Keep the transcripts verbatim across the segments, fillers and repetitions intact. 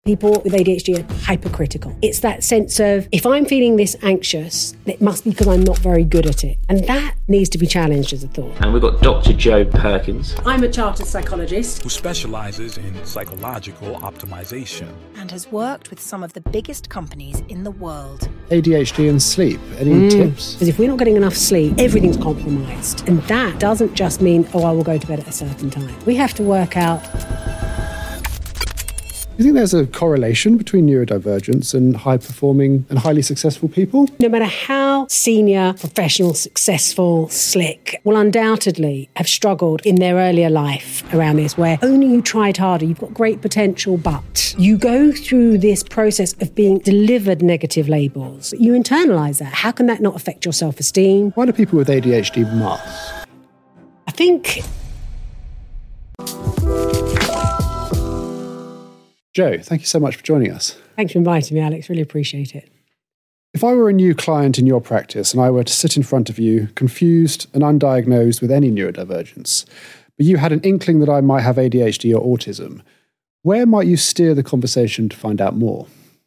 People with A D H D are hypercritical. It's that sense of, if I'm feeling this anxious, it must be because I'm not very good at it. And that needs to be challenged as a thought. And we've got Doctor Joe Perkins. I'm a chartered psychologist who specializes in psychological optimization and has worked with some of the biggest companies in the world. A D H D and sleep. Any mm. tips? Because if we're not getting enough sleep, everything's compromised. And that doesn't just mean, oh, I will go to bed at a certain time. We have to work out. Do you think there's a correlation between neurodivergence and high-performing and highly successful people? No matter how senior, professional, successful, slick, will undoubtedly have struggled in their earlier life around this, where only you tried harder, you've got great potential, but you go through this process of being delivered negative labels. You internalise that. How can that not affect your self-esteem? Why do people with A D H D mask? I think... Joe, thank you so much for joining us. Thanks for inviting me, Alex. Really appreciate it. If I were a new client in your practice and I were to sit in front of you, confused and undiagnosed with any neurodivergence, but you had an inkling that I might have A D H D or autism, where might you steer the conversation to find out more?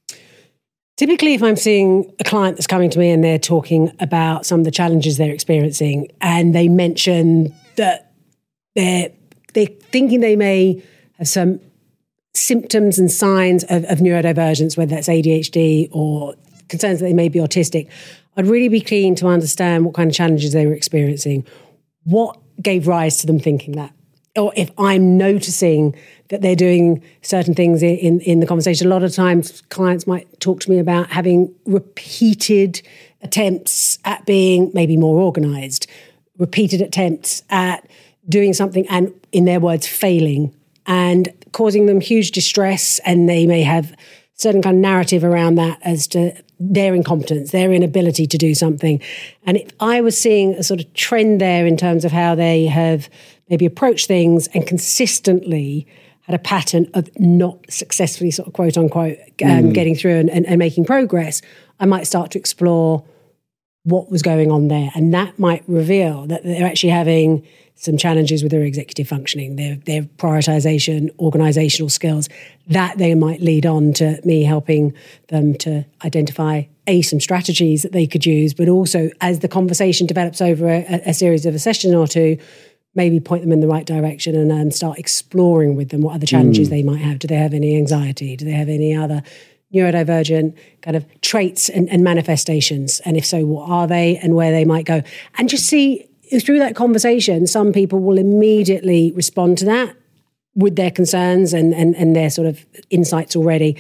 Typically, if I'm seeing a client that's coming to me and they're talking about some of the challenges they're experiencing, and they mention that they're, they're thinking they may have some symptoms and signs of, of neurodivergence, whether that's A D H D or concerns that they may be autistic, I'd really be keen to understand what kind of challenges they were experiencing, what gave rise to them thinking that. Or if I'm noticing that they're doing certain things in, in, in the conversation. A lot of times clients might talk to me about having repeated attempts at being maybe more organised, repeated attempts at doing something and, in their words, failing, and causing them huge distress, and they may have certain kind of narrative around that as to their incompetence, their inability to do something. And if I was seeing a sort of trend there in terms of how they have maybe approached things and consistently had a pattern of not successfully sort of quote unquote um, mm. getting through and, and, and making progress, I might start to explore what was going on there. And that might reveal that they're actually having some challenges with their executive functioning, their, their prioritization, organizational skills, that they might lead on to me helping them to identify, A, some strategies that they could use, but also as the conversation develops over a, a series of a session or two, maybe point them in the right direction and um, start exploring with them what other challenges mm. they might have. Do they have any anxiety? Do they have any other neurodivergent kind of traits and, and manifestations? And if so, what are they and where they might go? And just see, through that conversation, some people will immediately respond to that with their concerns and, and, and their sort of insights already.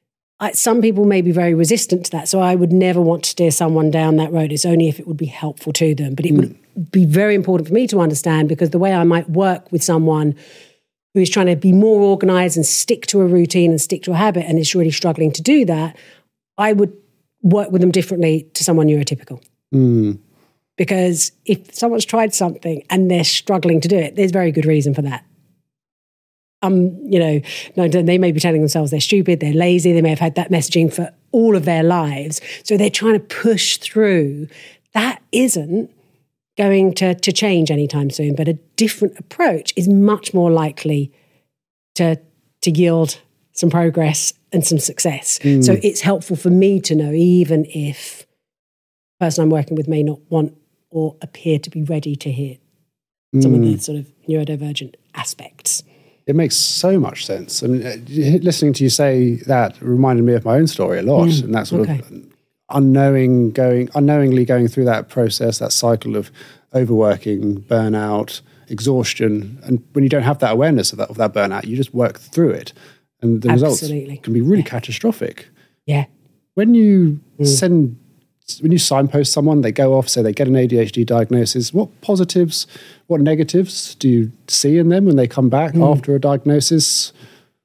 I, some people may be very resistant to that, so I would never want to steer someone down that road. It's only if it would be helpful to them. But it mm. would be very important for me to understand, because the way I might work with someone who is trying to be more organised and stick to a routine and stick to a habit and is really struggling to do that, I would work with them differently to someone neurotypical. Mm. Because if someone's tried something and they're struggling to do it, there's very good reason for that. Um, you know, no, they may be telling themselves they're stupid, they're lazy, they may have had that messaging for all of their lives. So they're trying to push through. That isn't going to, to change anytime soon, but a different approach is much more likely to, to yield some progress and some success. Mm. So it's helpful for me to know, even if the person I'm working with may not want or appear to be ready to hear some mm. of the sort of neurodivergent aspects. It makes so much sense. I mean, listening to you say that reminded me of my own story a lot, mm. and that sort okay. of unknowing going, unknowingly going through that process, that cycle of overworking, burnout, exhaustion, and when you don't have that awareness of that of that burnout, you just work through it, and the Absolutely. results can be really yeah. catastrophic. Yeah. When you mm. send. When you signpost someone, they go off, so they get an A D H D diagnosis, what positives, what negatives do you see in them when they come back mm. after a diagnosis?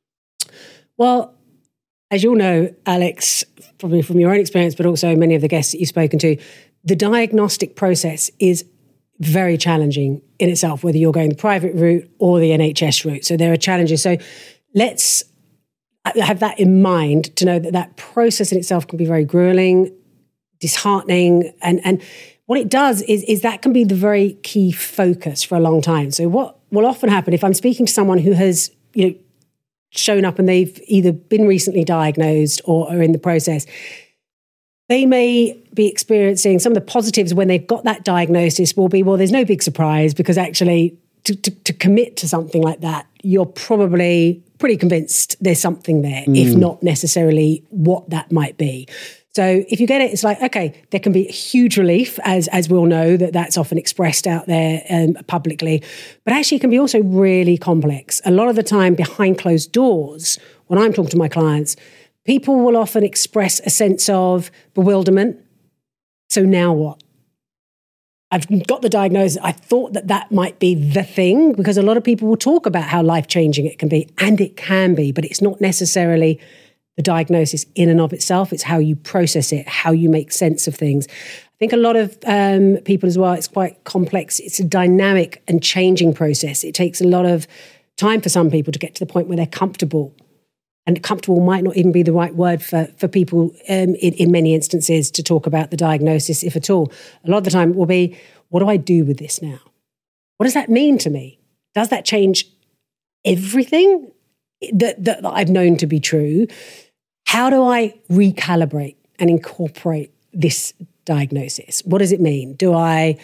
Well, as you'll know, Alex, probably from your own experience, but also many of the guests that you've spoken to, the diagnostic process is very challenging in itself, whether you're going the private route or the N H S route. So there are challenges. So let's have that in mind, to know that that process in itself can be very grueling, disheartening, and and what it does is is that can be the very key focus for a long time. So what will often happen if I'm speaking to someone who has, you know, shown up and they've either been recently diagnosed or are in the process, they may be experiencing some of the positives when they've got that diagnosis will be, well, there's no big surprise because actually to, to, to commit to something like that, you're probably pretty convinced there's something there, mm. if not necessarily what that might be. So if you get it, it's like, okay, there can be a huge relief, as as we all know, that that's often expressed out there um, publicly. But actually it can be also really complex. A lot of the time behind closed doors, when I'm talking to my clients, people will often express a sense of bewilderment. So now what? I've got the diagnosis. I thought that that might be the thing, because a lot of people will talk about how life-changing it can be, and it can be, but it's not necessarily the diagnosis in and of itself. It's how you process it, how you make sense of things. I think a lot of um, people as well, it's quite complex. It's a dynamic and changing process. It takes a lot of time for some people to get to the point where they're comfortable. And comfortable might not even be the right word for, for people um, in, in many instances to talk about the diagnosis, if at all. A lot of the time it will be, what do I do with this now? What does that mean to me? Does that change everything that, that, that I've known to be true? How do I recalibrate and incorporate this diagnosis? What does it mean? Do I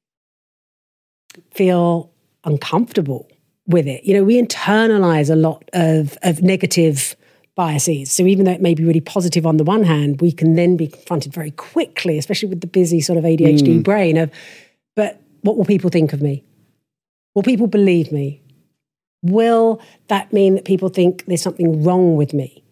feel uncomfortable with it? You know, we internalize a lot of, of negative biases. So even though it may be really positive on the one hand, we can then be confronted very quickly, especially with the busy sort of A D H D mm. brain of, but what will people think of me? Will people believe me? Will that mean that people think there's something wrong with me?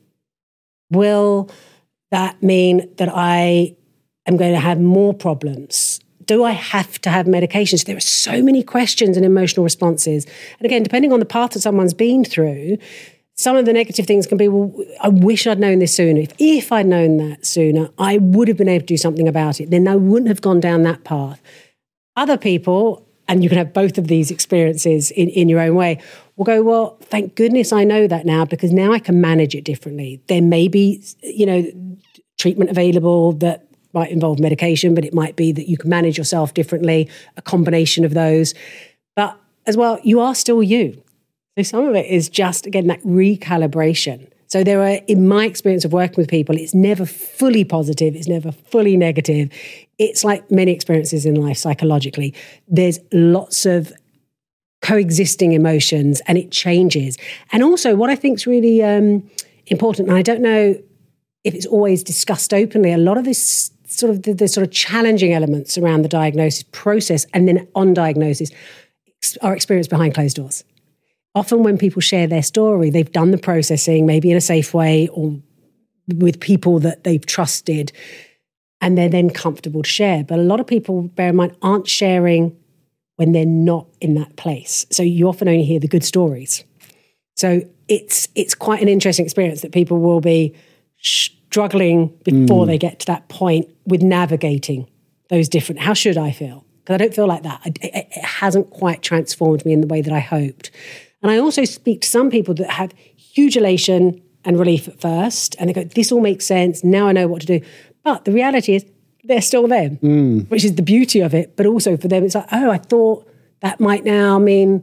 Will that mean that I am going to have more problems? Do I have to have medications? There are so many questions and emotional responses. And again, depending on the path that someone's been through, some of the negative things can be, well, I wish I'd known this sooner. If, if I'd known that sooner, I would have been able to do something about it. Then I wouldn't have gone down that path. Other people, and you can have both of these experiences in, in your own way, will go, well, thank goodness I know that now, because now I can manage it differently. There may be, you know, treatment available that might involve medication, but it might be that you can manage yourself differently, a combination of those. But as well, you are still you. So some of it is just, again, that recalibration. So there are, in my experience of working with people, it's never fully positive, it's never fully negative. It's like many experiences in life psychologically. There's lots of coexisting emotions and it changes. And also what I think is really um, important, and I don't know if it's always discussed openly, a lot of this sort of the, the sort of challenging elements around the diagnosis process and then on diagnosis are experienced behind closed doors. Often when people share their story, they've done the processing, maybe in a safe way or with people that they've trusted, and they're then comfortable to share. But a lot of people, bear in mind, aren't sharing when they're not in that place. So you often only hear the good stories. So it's it's quite an interesting experience that people will be struggling before mm. they get to that point with navigating those different, how should I feel? Because I don't feel like that. It, it, it hasn't quite transformed me in the way that I hoped. And I also speak to some people that have huge elation and relief at first, and they go, this all makes sense, now I know what to do. But the reality is, they're still there, mm. which is the beauty of it. But also for them, it's like, oh, I thought that might now mean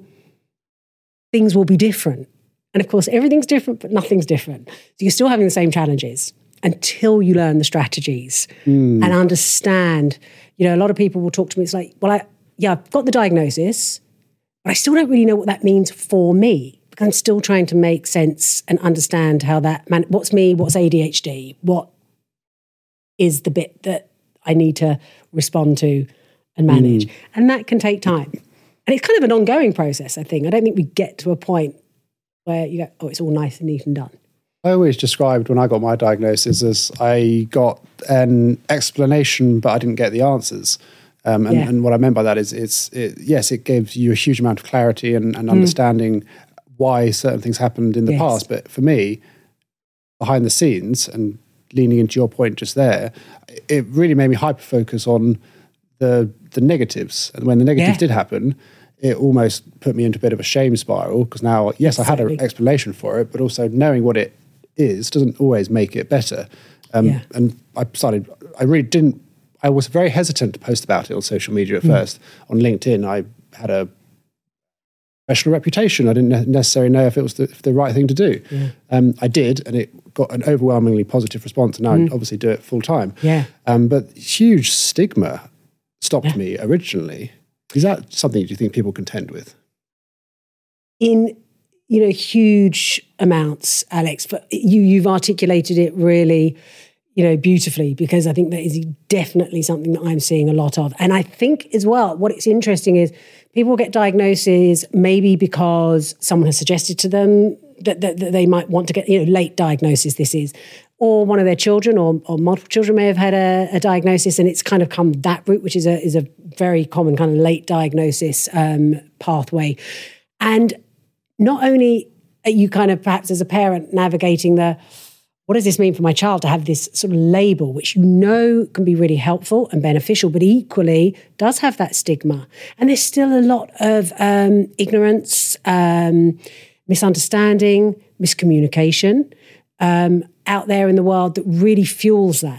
things will be different. And of course, everything's different, but nothing's different. So you're still having the same challenges until you learn the strategies mm. and understand. You know, a lot of people will talk to me, it's like, well, I, yeah, I've got the diagnosis, but I still don't really know what that means for me, because I'm still trying to make sense and understand how that, man, what's me, what's A D H D, what is the bit that I need to respond to and manage. Mm. And that can take time. And it's kind of an ongoing process, I think. I don't think we get to a point where you go, oh, it's all nice and neat and done. I always described when I got my diagnosis as I got an explanation, but I didn't get the answers. Um, and, yeah. and what I meant by that is, it's it, yes, it gives you a huge amount of clarity and, and understanding mm. why certain things happened in the yes. past. But for me, behind the scenes, and leaning into your point just there, it really made me hyper-focus on the the negatives. And when the negatives yeah. did happen, it almost put me into a bit of a shame spiral, because now, yes, Absolutely. I had an explanation for it, but also knowing what it is doesn't always make it better. Um, yeah. And I started, I really didn't, I was very hesitant to post about it on social media at mm. first. On LinkedIn, I had a professional reputation. I didn't necessarily know if it was the, if the right thing to do. Yeah. Um, I did, and it got an overwhelmingly positive response, and now mm. I obviously do it full time. Yeah. Um, but huge stigma stopped yeah. me originally. Is that something do you think people contend with? In, you know, huge amounts, Alex. But you, you've articulated it really, you know, beautifully, because I think that is definitely something that I'm seeing a lot of. And I think as well, what it's interesting is people get diagnoses maybe because someone has suggested to them that, that, that they might want to get, you know, late diagnosis this is, or one of their children or, or multiple children may have had a, a diagnosis, and it's kind of come that route, which is a is a very common kind of late diagnosis um, pathway. And not only are you kind of perhaps as a parent navigating the, what does this mean for my child to have this sort of label, which you know can be really helpful and beneficial, but equally does have that stigma. And there's still a lot of um, ignorance, um, misunderstanding, miscommunication um, out there in the world that really fuels that.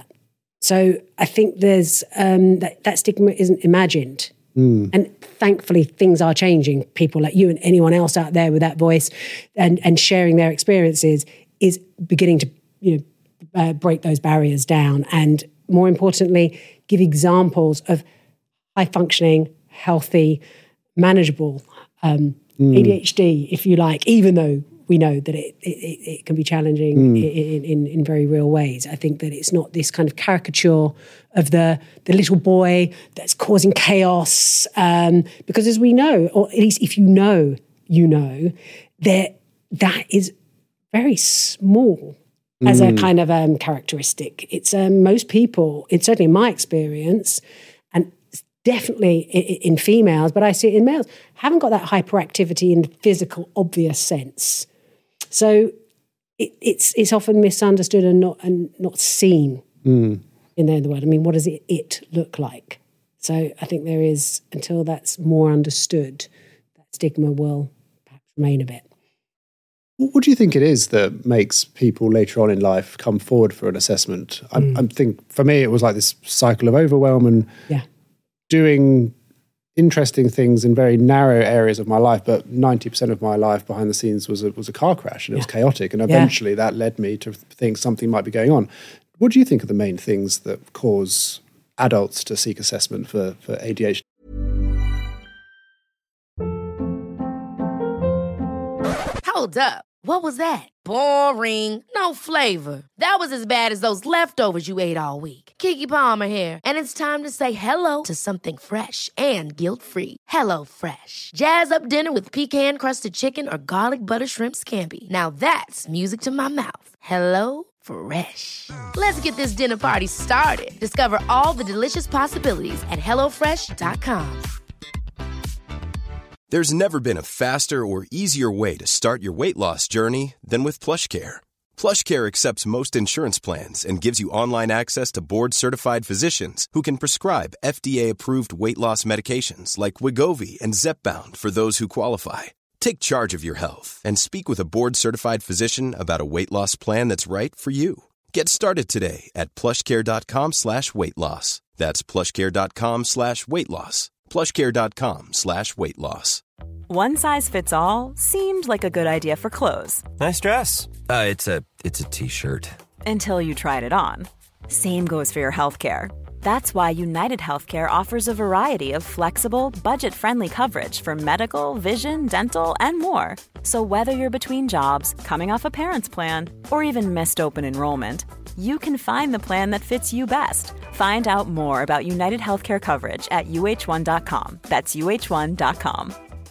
So I think there's um, that, that stigma isn't imagined. Mm. And thankfully, things are changing. People like you and anyone else out there with that voice and, and sharing their experiences is beginning to, you know, uh, break those barriers down. And more importantly, give examples of high-functioning, healthy, manageable um, mm. A D H D, if you like, even though we know that it it, it can be challenging mm. in, in, in very real ways. I think that it's not this kind of caricature of the, the little boy that's causing chaos, um, because as we know, or at least if you know, you know, that that is very small mm. as a kind of um, characteristic. It's um, most people, it's certainly in my experience, and definitely in, in females, but I see it in males, haven't got that hyperactivity in the physical, obvious sense. So it, it's it's often misunderstood and not and not seen mm. in the, in the world. I mean, what does it, it look like? So I think there is, until that's more understood, that stigma will perhaps remain a bit. What do you think it is that makes people later on in life come forward for an assessment? I, mm. I think for me it was like this cycle of overwhelm and yeah. doing interesting things in very narrow areas of my life, but ninety percent of my life behind the scenes was a, was a car crash, and it yeah. was chaotic, and eventually yeah. that led me to think something might be going on. What do you think are the main things that cause adults to seek assessment for, for A D H D? Hold up. What was that? Boring. No flavor. That was as bad as those leftovers you ate all week. Keke Palmer here, and it's time to say hello to something fresh and guilt-free. Hello Fresh. Jazz up dinner with pecan-crusted chicken or garlic butter shrimp scampi. Now that's music to my mouth. Hello Fresh. Let's get this dinner party started. Discover all the delicious possibilities at hello fresh dot com. There's never been a faster or easier way to start your weight loss journey than with PlushCare. PlushCare accepts most insurance plans and gives you online access to board-certified physicians who can prescribe F D A-approved weight loss medications like Wegovy and Zepbound for those who qualify. Take charge of your health and speak with a board-certified physician about a weight loss plan that's right for you. Get started today at plushcare.com slash weight loss. That's plushcare.com slash weight loss. plushcare.com slash weight loss. One size fits all seemed like a good idea for clothes. Nice dress. Uh, it's a it's a t-shirt. Until you tried it on. Same goes for your healthcare. That's why United Healthcare offers a variety of flexible, budget-friendly coverage for medical, vision, dental, and more. So whether you're between jobs, coming off a parent's plan, or even missed open enrollment, you can find the plan that fits you best. Find out more about United Healthcare coverage at U H one dot com. That's U H one dot com.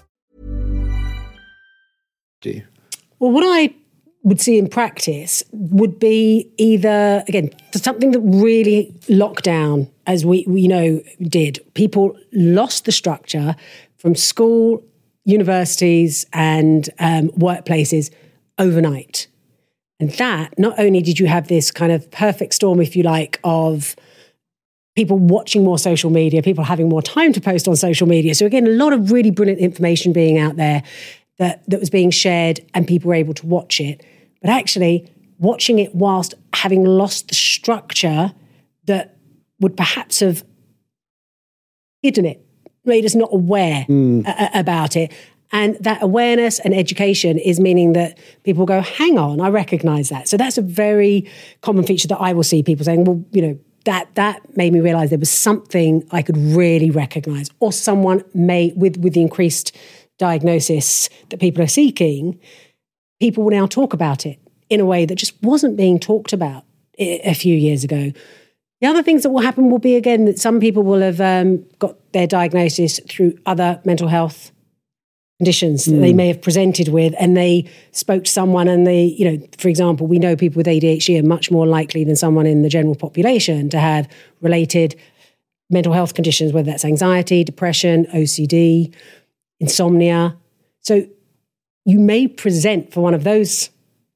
Well, what I would see in practice would be either, again, something that really locked down, as we, we know did. People lost the structure from school, universities, and um, workplaces overnight. And that, not only did you have this kind of perfect storm, if you like, of people watching more social media, people having more time to post on social media. So again, a lot of really brilliant information being out there that, that was being shared and people were able to watch it. But actually watching it whilst having lost the structure that would perhaps have hidden it, made us not aware mm. a- about it. And that awareness and education is meaning that people go, hang on, I recognize that. So that's a very common feature that I will see people saying, well, you know, that that made me realize there was something I could really recognize, or someone may, with, with the increased diagnosis that people are seeking, people will now talk about it in a way that just wasn't being talked about a few years ago. The other things that will happen will be, again, that some people will have um, got their diagnosis through other mental health conditions that mm. they may have presented with, and they spoke to someone and they, you know, for example, we know people with A D H D are much more likely than someone in the general population to have related mental health conditions, whether that's anxiety, depression, O C D, insomnia. So you may present for one of those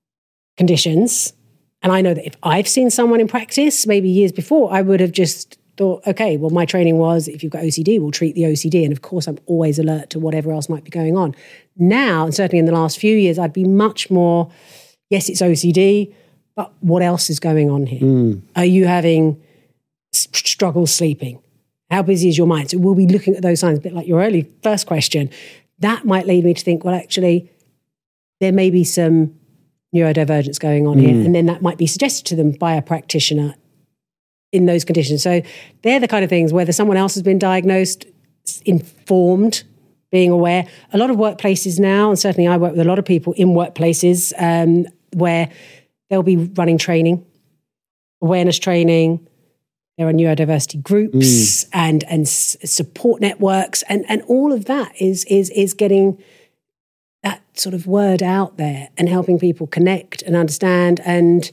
conditions. And I know that if I've seen someone in practice, maybe years before, I would have just thought, okay, well, my training was, if you've got O C D, we'll treat the O C D. And of course, I'm always alert to whatever else might be going on. Now, and certainly in the last few years, I'd be much more, yes, it's O C D, but what else is going on here? Mm. Are you having struggles sleeping? How busy is your mind? So we'll be looking at those signs, a bit like your early first question. That might lead me to think, well, actually, there may be some neurodivergence going on mm. here. And then that might be suggested to them by a practitioner in those conditions. So they're the kind of things, whether someone else has been diagnosed, informed, being aware. A lot of workplaces now, and certainly I work with a lot of people in workplaces um, where they'll be running training, awareness training. There are neurodiversity groups mm. and and s- support networks, and and all of that is is is getting that sort of word out there and helping people connect and understand and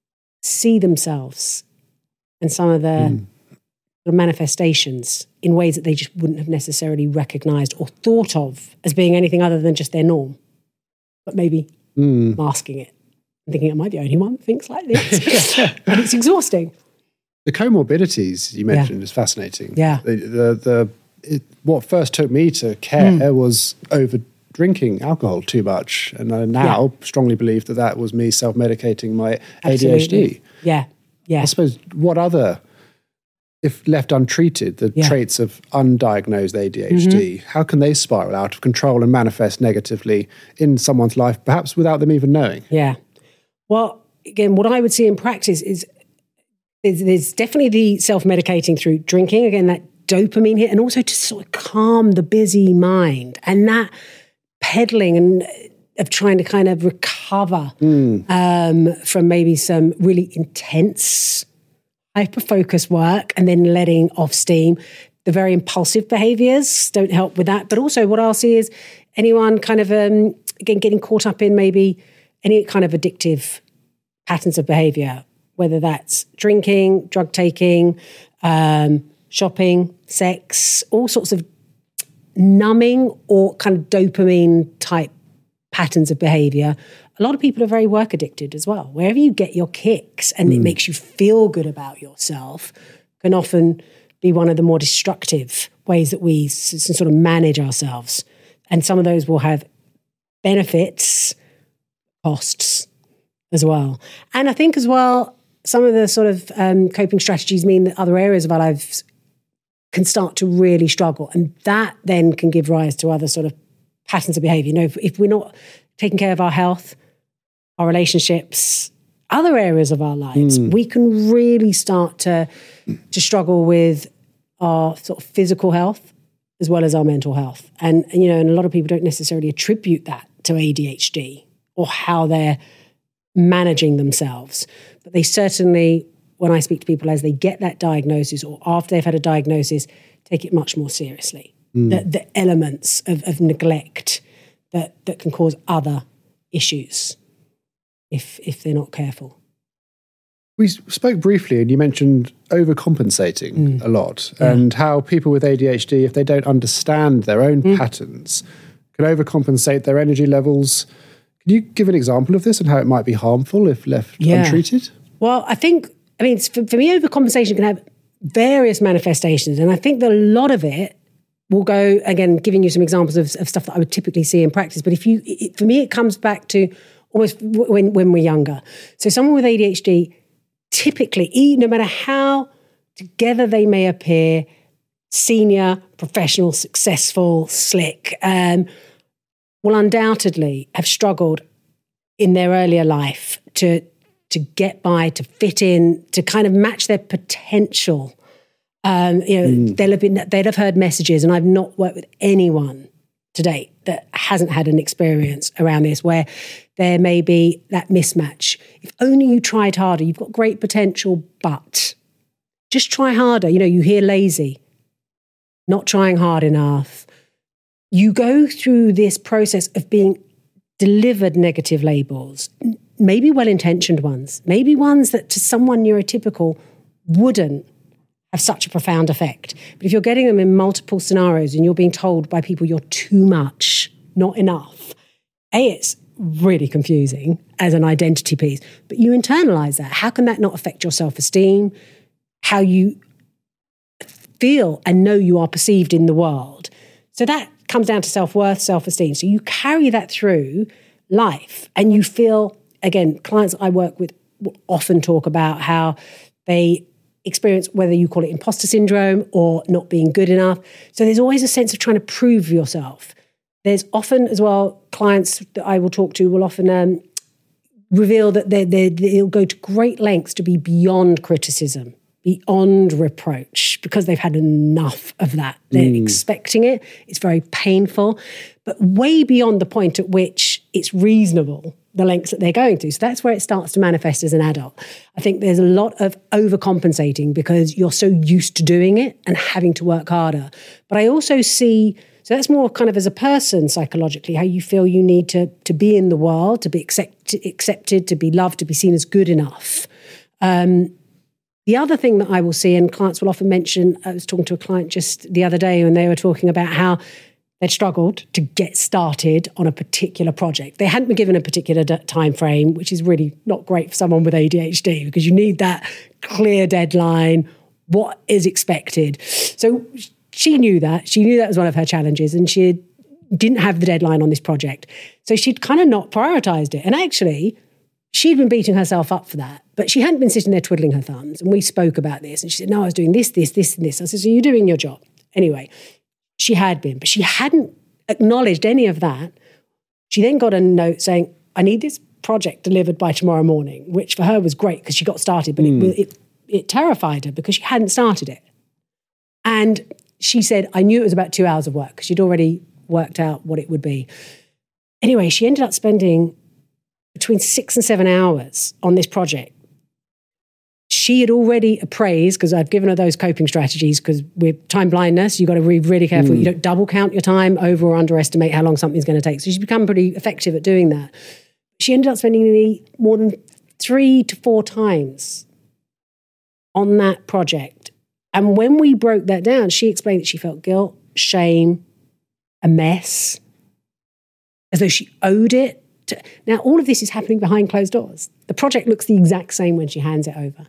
see themselves and some of the, mm. the manifestations in ways that they just wouldn't have necessarily recognized or thought of as being anything other than just their norm, but maybe mm. masking it and thinking, am I the only one that thinks like this? And it's exhausting. The comorbidities you mentioned yeah. is fascinating. Yeah. The, the, the it, what first took me to care mm. was over drinking alcohol too much. And I now yeah. strongly believe that that was me self-medicating my Absolutely. A D H D. Yeah, yeah. I suppose what other, if left untreated, the yeah. traits of undiagnosed A D H D, mm-hmm. how can they spiral out of control and manifest negatively in someone's life, perhaps without them even knowing? Yeah. Well, again, what I would see in practice is there's, there's definitely the self-medicating through drinking, again, that dopamine hit, and also to sort of calm the busy mind. And that peddling and of trying to kind of recover mm. um, from maybe some really intense, hyper-focused work and then letting off steam. The very impulsive behaviours don't help with that. But also what I'll see is anyone kind of, um, again, getting caught up in maybe any kind of addictive patterns of behaviour, whether that's drinking, drug taking, um, shopping, sex, all sorts of numbing or kind of dopamine type patterns of behavior. A lot of people are very work addicted as well. Wherever you get your kicks and mm. it makes you feel good about yourself can often be one of the more destructive ways that we s- sort of manage ourselves. And some of those will have benefits, costs as well. And I think as well, some of the sort of um, coping strategies mean that other areas of our lives can start to really struggle. And that then can give rise to other sort of patterns of behavior. You know, if, if we're not taking care of our health, our relationships, other areas of our lives, mm. we can really start to, to struggle with our sort of physical health as well as our mental health. And, and, you know, and a lot of people don't necessarily attribute that to A D H D or how they're managing themselves. But they certainly, when I speak to people as they get that diagnosis or after they've had a diagnosis, take it much more seriously. Mm. The, the elements of, of neglect that, that can cause other issues if if they're not careful. We spoke briefly and you mentioned overcompensating mm. a lot yeah. and how people with A D H D, if they don't understand their own mm. patterns, can overcompensate their energy levels. Can you give an example of this and how it might be harmful if left yeah. untreated? Well, I think, I mean, for, for me, overcompensation can have various manifestations. And I think that a lot of it will go, again, giving you some examples of, of stuff that I would typically see in practice. But if you, it, for me, it comes back to almost when, when we're younger. So someone with A D H D, typically, no matter how together they may appear, senior, professional, successful, slick, um, will undoubtedly have struggled in their earlier life to to get by, to fit in, to kind of match their potential. Um, you know, mm. they'll have been, they'd have heard messages, and I've not worked with anyone to date that hasn't had an experience around this where there may be that mismatch. If only you tried harder, you've got great potential, but just try harder. You know, you hear lazy, not trying hard enough. You go through this process of being delivered negative labels, maybe well-intentioned ones, maybe ones that to someone neurotypical wouldn't have such a profound effect. But if you're getting them in multiple scenarios and you're being told by people you're too much, not enough, A, it's really confusing as an identity piece, but you internalize that. How can that not affect your self-esteem, how you feel and know you are perceived in the world? So that comes down to self-worth, self-esteem. So you carry that through life, and you feel, again, clients I work with often talk about how they experience, whether you call it imposter syndrome or not being good enough. So there's always a sense of trying to prove yourself. There's often as well, clients that I will talk to will often um, reveal that they they'll go to great lengths to be beyond criticism, beyond reproach, because they've had enough of that. They're mm. expecting it. It's very painful, but way beyond the point at which it's reasonable, the lengths that they're going to. So that's where it starts to manifest as an adult. I think there's a lot of overcompensating because you're so used to doing it and having to work harder. But I also see, so that's more kind of as a person psychologically, how you feel you need to, to be in the world, to be accept, accepted, to be loved, to be seen as good enough. Um, The other thing that I will see, and clients will often mention, I was talking to a client just the other day when they were talking about how they'd struggled to get started on a particular project. They hadn't been given a particular d- time frame, which is really not great for someone with A D H D because you need that clear deadline, what is expected. So she knew that. She knew that was one of her challenges, and she didn't have the deadline on this project. So she'd kind of not prioritized it. And actually, she'd been beating herself up for that, but she hadn't been sitting there twiddling her thumbs. And we spoke about this. And she said, no, I was doing this, this, this, and this. I said, so you're doing your job. Anyway, she had been, but she hadn't acknowledged any of that. She then got a note saying, I need this project delivered by tomorrow morning, which for her was great because she got started, but mm. it, it, it terrified her because she hadn't started it. And she said, I knew it was about two hours of work because she'd already worked out what it would be. Anyway, she ended up spending between six and seven hours on this project. She had already appraised, because I've given her those coping strategies, because with time blindness, you've got to be really careful. Mm. You don't double count your time, over or underestimate how long something's going to take. So she's become pretty effective at doing that. She ended up spending nearly more than three to four times on that project. And when we broke that down, she explained that she felt guilt, shame, a mess, as though she owed it. Now, all of this is happening behind closed doors. The project looks the exact same when she hands it over.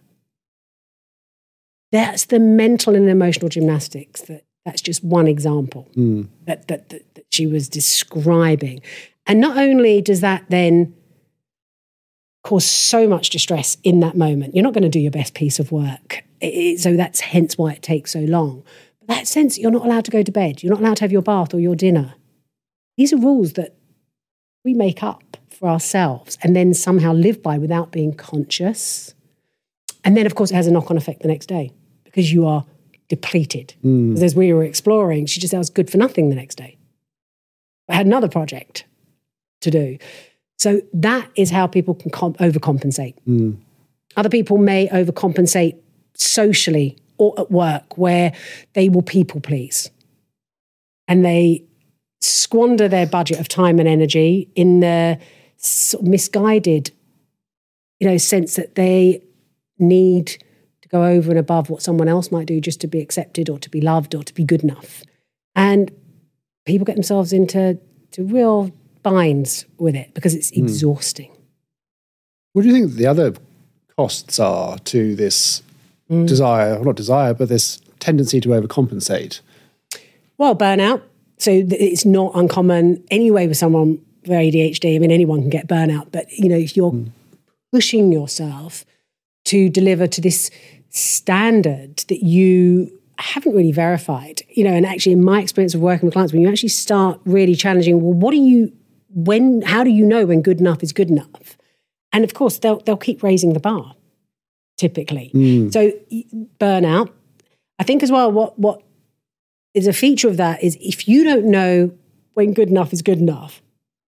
That's the mental and emotional gymnastics. That, that's just one example mm. that, that, that, that she was describing. And not only does that then cause so much distress in that moment, you're not going to do your best piece of work. It, it, so that's hence why it takes so long. But that sense you're not allowed to go to bed. You're not allowed to have your bath or your dinner. These are rules that we make up for ourselves and then somehow live by without being conscious. And then, of course, it has a knock-on effect the next day because you are depleted. Mm. As we were exploring, she just said I was good for nothing the next day. I had another project to do. So that is how people can comp- overcompensate. Mm. Other people may overcompensate socially or at work where they will people please. And they squander their budget of time and energy in the sort of misguided, you know, sense that they need to go over and above what someone else might do just to be accepted or to be loved or to be good enough. And people get themselves into to real binds with it because it's mm. exhausting. What do you think the other costs are to this mm. desire, well, not desire, but this tendency to overcompensate? Well, burnout. So it's not uncommon anyway with someone with A D H D. I mean, anyone can get burnout, but you know, if you're mm. pushing yourself to deliver to this standard that you haven't really verified, you know, and actually in my experience of working with clients, when you actually start really challenging, well, what are you when, how do you know when good enough is good enough? And of course, they'll they'll keep raising the bar, typically. Mm. So burnout, I think as well, what what is a feature of that is if you don't know when good enough is good enough,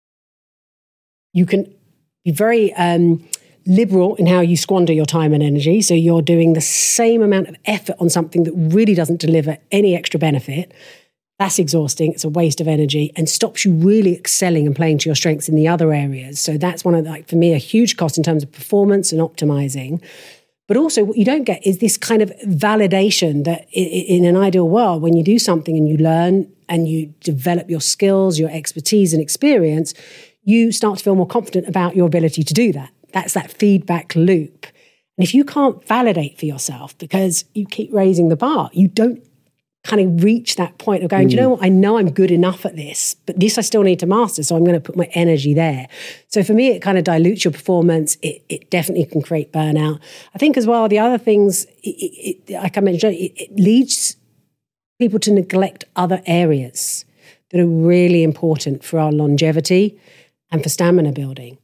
you can be very um, liberal in how you squander your time and energy. So you're doing the same amount of effort on something that really doesn't deliver any extra benefit. That's exhausting. It's a waste of energy and stops you really excelling and playing to your strengths in the other areas. So that's one of, the, like, for me, a huge cost in terms of performance and optimizing. But also what you don't get is this kind of validation that in an ideal world, when you do something and you learn and you develop your skills, your expertise and experience, you start to feel more confident about your ability to do that. That's that feedback loop. And if you can't validate for yourself because you keep raising the bar, you don't kind of reach that point of going, mm. do you know what, I know I'm good enough at this, but this I still need to master, so I'm going to put my energy there. So for me, it kind of dilutes your performance. It, it definitely can create burnout. I think as well, the other things, it, it, it, like I mentioned, it, it leads people to neglect other areas that are really important for our longevity and for stamina building.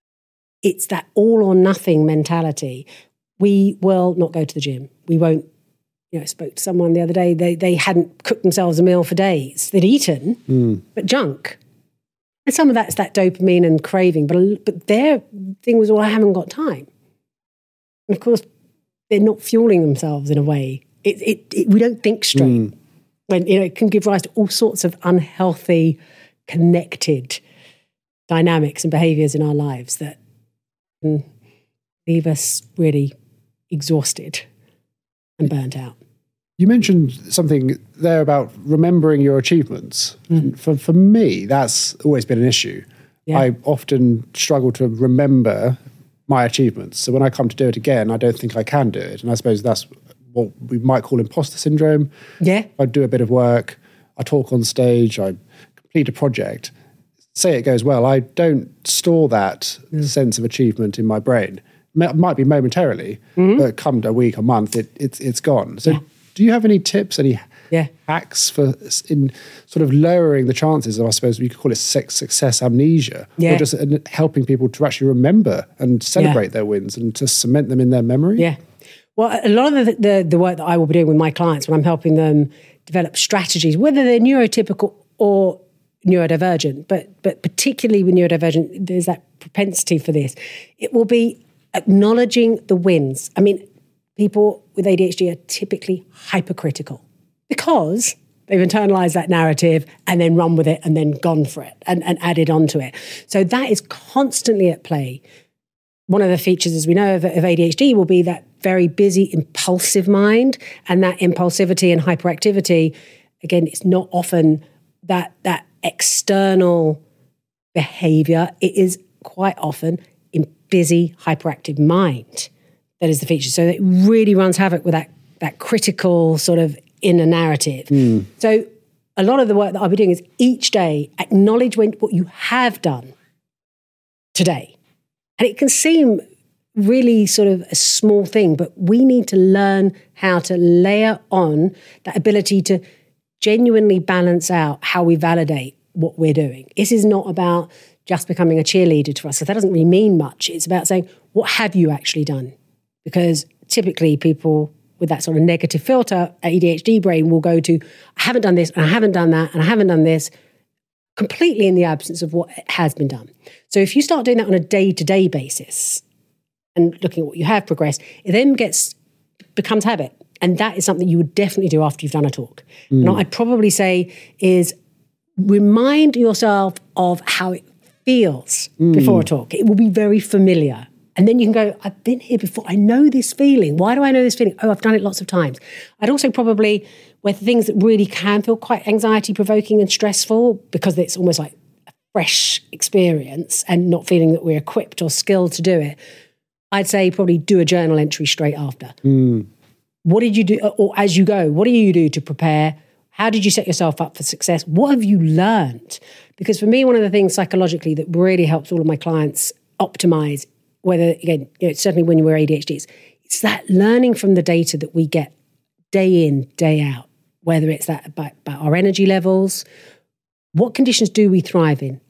It's that all or nothing mentality. We will not go to the gym. We won't. You know, I spoke to someone the other day, they they hadn't cooked themselves a meal for days. They'd eaten, mm. but junk. And some of that's that dopamine and craving, but but their thing was, well, I haven't got time. And of course, they're not fueling themselves in a way. It, it, it we don't think straight. Mm. When, you know, it can give rise to all sorts of unhealthy, connected dynamics and behaviors in our lives that can leave us really exhausted and burnt out. You mentioned something there about remembering your achievements. Mm. For for me, that's always been an issue. Yeah. I often struggle to remember my achievements. So when I come to do it again, I don't think I can do it. And I suppose that's what we might call imposter syndrome. Yeah. I do a bit of work, I talk on stage, I complete a project, say it goes well, I don't store that mm. sense of achievement in my brain. It might be momentarily, mm-hmm. but come a week, a month, it, it's it's gone. So, yeah. do you have any tips, any yeah. hacks for in sort of lowering the chances of, I suppose we could call it success amnesia, yeah. or just helping people to actually remember and celebrate yeah. their wins and to cement them in their memory? Yeah. Well, a lot of the, the the work that I will be doing with my clients when I'm helping them develop strategies, whether they're neurotypical or neurodivergent, but but particularly with neurodivergent, there's that propensity for this. It will be acknowledging the wins. I mean, people with A D H D are typically hypercritical because they've internalized that narrative and then run with it and then gone for it and, and added onto it. So that is constantly at play. One of the features, as we know, of, of A D H D will be that very busy, impulsive mind, and that impulsivity and hyperactivity, again, it's not often that, that external behavior. It is quite often in busy, hyperactive mind that is the feature. So it really runs havoc with that, that critical sort of inner narrative. Mm. So a lot of the work that I'll be doing is each day acknowledge when, what you have done today. And it can seem really sort of a small thing, but we need to learn how to layer on that ability to genuinely balance out how we validate what we're doing. This is not about just becoming a cheerleader to us. So that doesn't really mean much. It's about saying, what have you actually done? Because typically people with that sort of negative filter, A D H D brain will go to, I haven't done this, and I haven't done that, and I haven't done this, completely in the absence of what has been done. So if you start doing that on a day-to-day basis and looking at what you have progressed, it then gets becomes habit. And that is something you would definitely do after you've done a talk. Mm. And what I'd probably say is remind yourself of how it feels mm. before a talk. It will be very familiar. And then you can go, I've been here before. I know this feeling. Why do I know this feeling? Oh, I've done it lots of times. I'd also probably, with things that really can feel quite anxiety-provoking and stressful, because it's almost like a fresh experience and not feeling that we're equipped or skilled to do it, I'd say probably do a journal entry straight after. Mm. What did you do? Or as you go, what do you do to prepare? How did you set yourself up for success? What have you learned? Because for me, one of the things psychologically that really helps all of my clients optimize, whether, again, you know, certainly when you're A D H D, it's, it's that learning from the data that we get day in, day out, whether it's that about, about our energy levels, what conditions do we thrive in?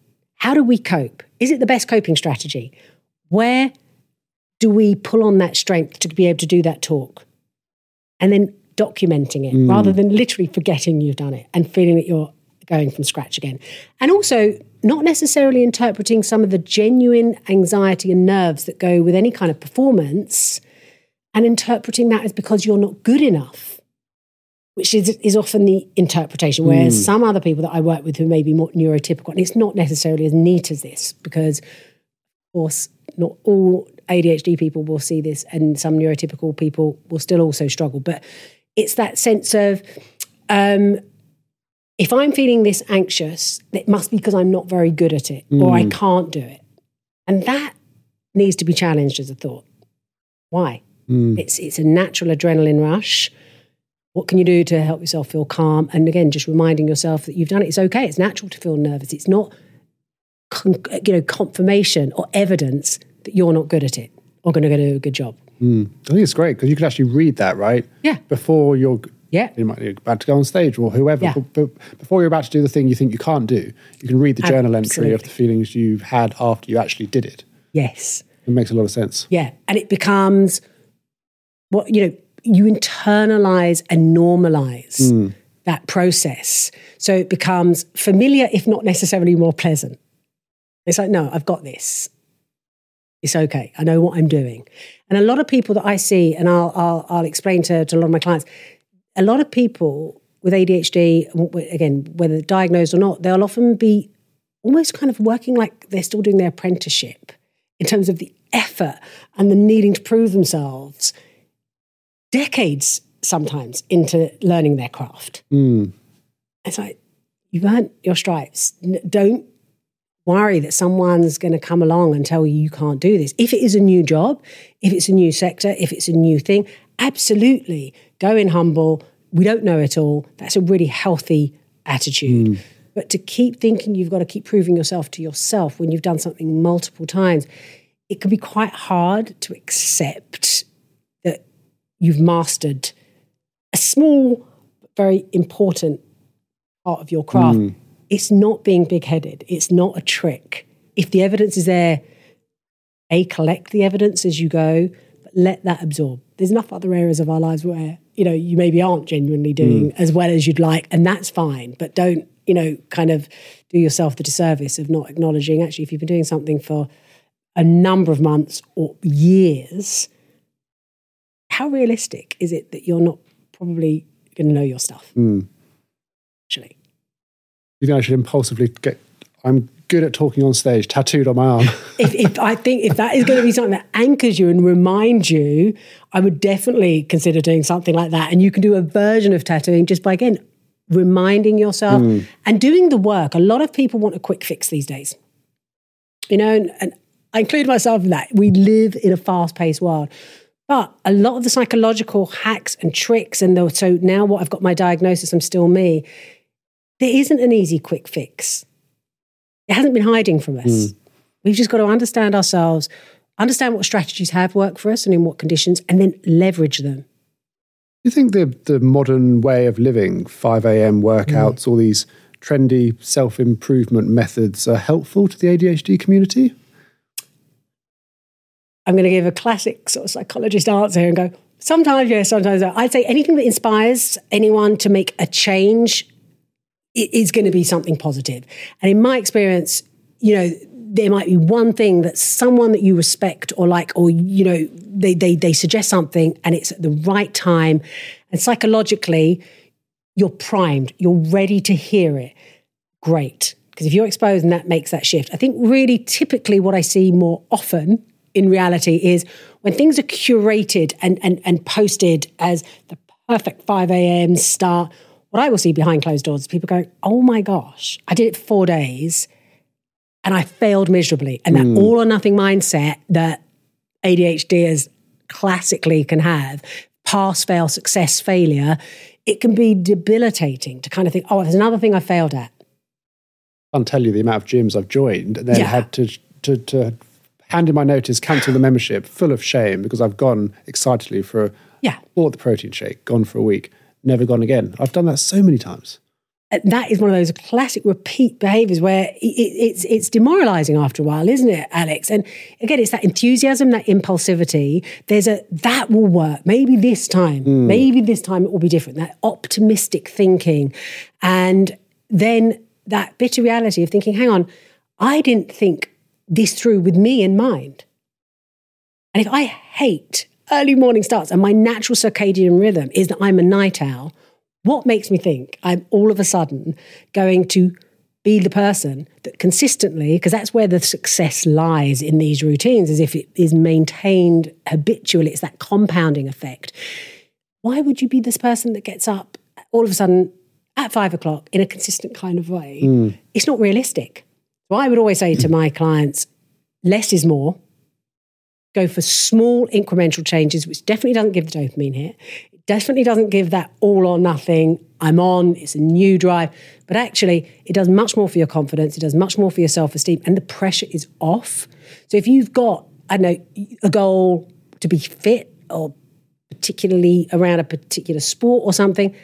how do we cope? Is it the best coping strategy? Where do we pull on that strength to be able to do that talk? And then documenting it mm. rather than literally forgetting you've done it and feeling that you're going from scratch again. And also not necessarily interpreting some of the genuine anxiety and nerves that go with any kind of performance and interpreting that as because you're not good enough, which is, is often the interpretation. Whereas mm. some other people that I work with who may be more neurotypical, and it's not necessarily as neat as this because, of course, not all A D H D people will see this and some neurotypical people will still also struggle. But it's that sense of, um, if I'm feeling this anxious, it must be because I'm not very good at it mm. or I can't do it. And that needs to be challenged as a thought. Why? Mm. It's it's a natural adrenaline rush. What can you do to help yourself feel calm? And again, just reminding yourself that you've done it. It's okay. It's natural to feel nervous. It's not con- you know, confirmation or evidence that you're not good at it or going to do a good job. Mm. I think it's great because you can actually read that, right? Yeah. Before you're, yeah. you might, you're about to go on stage or whoever. Yeah. But, but before you're about to do the thing you think you can't do, you can read the journal Absolutely. entry of the feelings you've had after you actually did it. Yes. It makes a lot of sense. Yeah. And it becomes what, you know, you internalize and normalize mm. that process. So it becomes familiar, if not necessarily more pleasant. It's like, no, I've got this. It's okay. I know what I'm doing. And a lot of people that I see, and I'll, I'll, I'll explain to, to a lot of my clients, a lot of people with A D H D, again, whether diagnosed or not, they'll often be almost kind of working like they're still doing their apprenticeship in terms of the effort and the needing to prove themselves decades sometimes into learning their craft. Mm. It's like, you've earned your stripes. Don't worry that someone's going to come along and tell you you can't do this. If it is a new job, if it's a new sector, if it's a new thing, absolutely go in humble. We don't know it all. That's a really healthy attitude. Mm. But to keep thinking you've got to keep proving yourself to yourself when you've done something multiple times, it can be quite hard to accept that you've mastered a small, but very important part of your craft. Mm. It's not being big-headed. It's not a trick. If the evidence is there, A, collect the evidence as you go, but let that absorb. There's enough other areas of our lives where, you know, you maybe aren't genuinely doing mm. as well as you'd like, and that's fine. But don't, you know, kind of do yourself the disservice of not acknowledging, actually, if you've been doing something for a number of months or years, how realistic is it that you're not probably going to know your stuff? Mm. Actually. You think I should impulsively get, I'm good at talking on stage, tattooed on my arm? if, if I think if that is going to be something that anchors you and reminds you, I would definitely consider doing something like that. And you can do a version of tattooing just by, again, reminding yourself mm. and doing the work. A lot of people want a quick fix these days. You know, and, and I include myself in that. We live in a fast-paced world. But a lot of the psychological hacks and tricks, and the, so now what I've got my diagnosis, I'm still me, there isn't an easy quick fix. It hasn't been hiding from us. Mm. We've just got to understand ourselves, understand what strategies have worked for us and in what conditions, and then leverage them. Do you think the, the modern way of living, five a.m. workouts, mm. all these trendy self-improvement methods are helpful to the A D H D community? I'm going to give a classic sort of psychologist answer here and go, sometimes yes, sometimes no. I'd say anything that inspires anyone to make a change is going to be something positive. And in my experience, you know, there might be one thing that someone that you respect or like, or, you know, they they they suggest something and it's at the right time. And psychologically, you're primed. You're ready to hear it. Great. Because if you're exposed and that makes that shift. I think really typically what I see more often in reality is when things are curated and and, and posted as the perfect five a.m. start, what I will see behind closed doors is people going, oh my gosh, I did it for four days and I failed miserably. And that mm. all or nothing mindset that A D H D as classically can have, pass, fail, success, failure, it can be debilitating to kind of think, oh, there's another thing I failed at. I can't tell you the amount of gyms I've joined and then yeah. had to, to, to hand in my notice, cancel the membership, full of shame because I've gone excitedly for, a, yeah. bought the protein shake, gone for a week. Never gone again. I've done that so many times. that is one of those classic repeat behaviors where it, it's it's demoralizing after a while, isn't it, Alex? And again, it's that enthusiasm, that impulsivity. There's a, that will work. Maybe this time, mm. maybe this time it will be different. That optimistic thinking. And then that bitter reality of thinking, hang on, I didn't think this through with me in mind. And if I hate early morning starts and my natural circadian rhythm is that I'm a night owl, what makes me think I'm all of a sudden going to be the person that consistently, because that's where the success lies in these routines, as if it is maintained habitually, it's that compounding effect. Why would you be this person that gets up all of a sudden at five o'clock in a consistent kind of way? Mm. It's not realistic. So I would always say to my clients, less is more. Go for small incremental changes, which definitely doesn't give the dopamine hit. Definitely doesn't give that all or nothing, I'm on, it's a new drive. But actually, it does much more for your confidence. It does much more for your self-esteem. And the pressure is off. So if you've got, I don't know, a goal to be fit or particularly around a particular sport or something,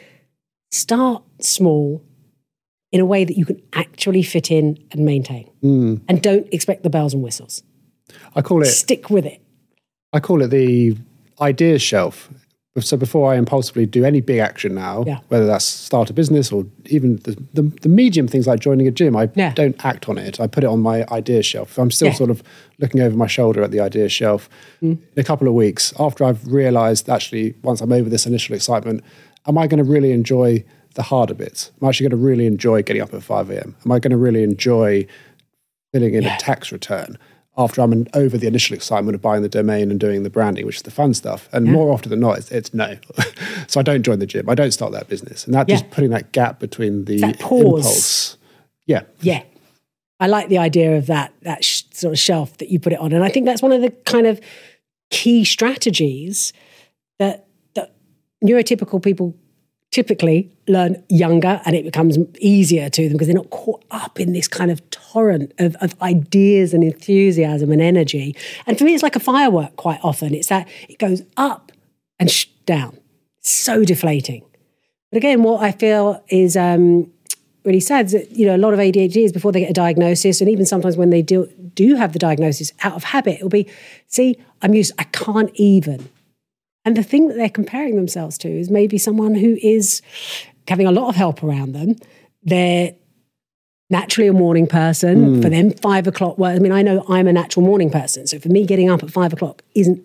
start small in a way that you can actually fit in and maintain. Mm. And don't expect the bells and whistles. I call it... Stick with it. I call it the ideas shelf. So before I impulsively do any big action now, yeah. whether that's start a business or even the, the, the medium things like joining a gym, I yeah. don't act on it. I put it on my ideas shelf. I'm still yeah. sort of looking over my shoulder at the ideas shelf. Mm. In a couple of weeks, after I've realised, actually, once I'm over this initial excitement, am I going to really enjoy the harder bits? Am I actually going to really enjoy getting up at five a.m? Am I going to really enjoy filling in yeah. a tax return? After I'm over the initial excitement of buying the domain and doing the branding, which is the fun stuff. And yeah. more often than not, it's, it's no. So I don't join the gym. I don't start that business. And that yeah. just putting that gap between the that pause. impulse. Yeah. Yeah. I like the idea of that, that sh- sort of shelf that you put it on. And I think that's one of the kind of key strategies that, that neurotypical people typically learn younger, and it becomes easier to them because they're not caught up in this kind of torrent of, of ideas and enthusiasm and energy. And for me, it's like a firework quite often. It's that it goes up and sh- down. It's so deflating. But again, what I feel is um, really sad is that, you know, a lot of A D H D is before they get a diagnosis, and even sometimes when they do, do have the diagnosis out of habit, it'll be, see, I'm used, I can't even. And the thing that they're comparing themselves to is maybe someone who is having a lot of help around them. They're naturally a morning person. Mm. For them, five o'clock, well, I mean, I know I'm a natural morning person. So for me, getting up at five o'clock isn't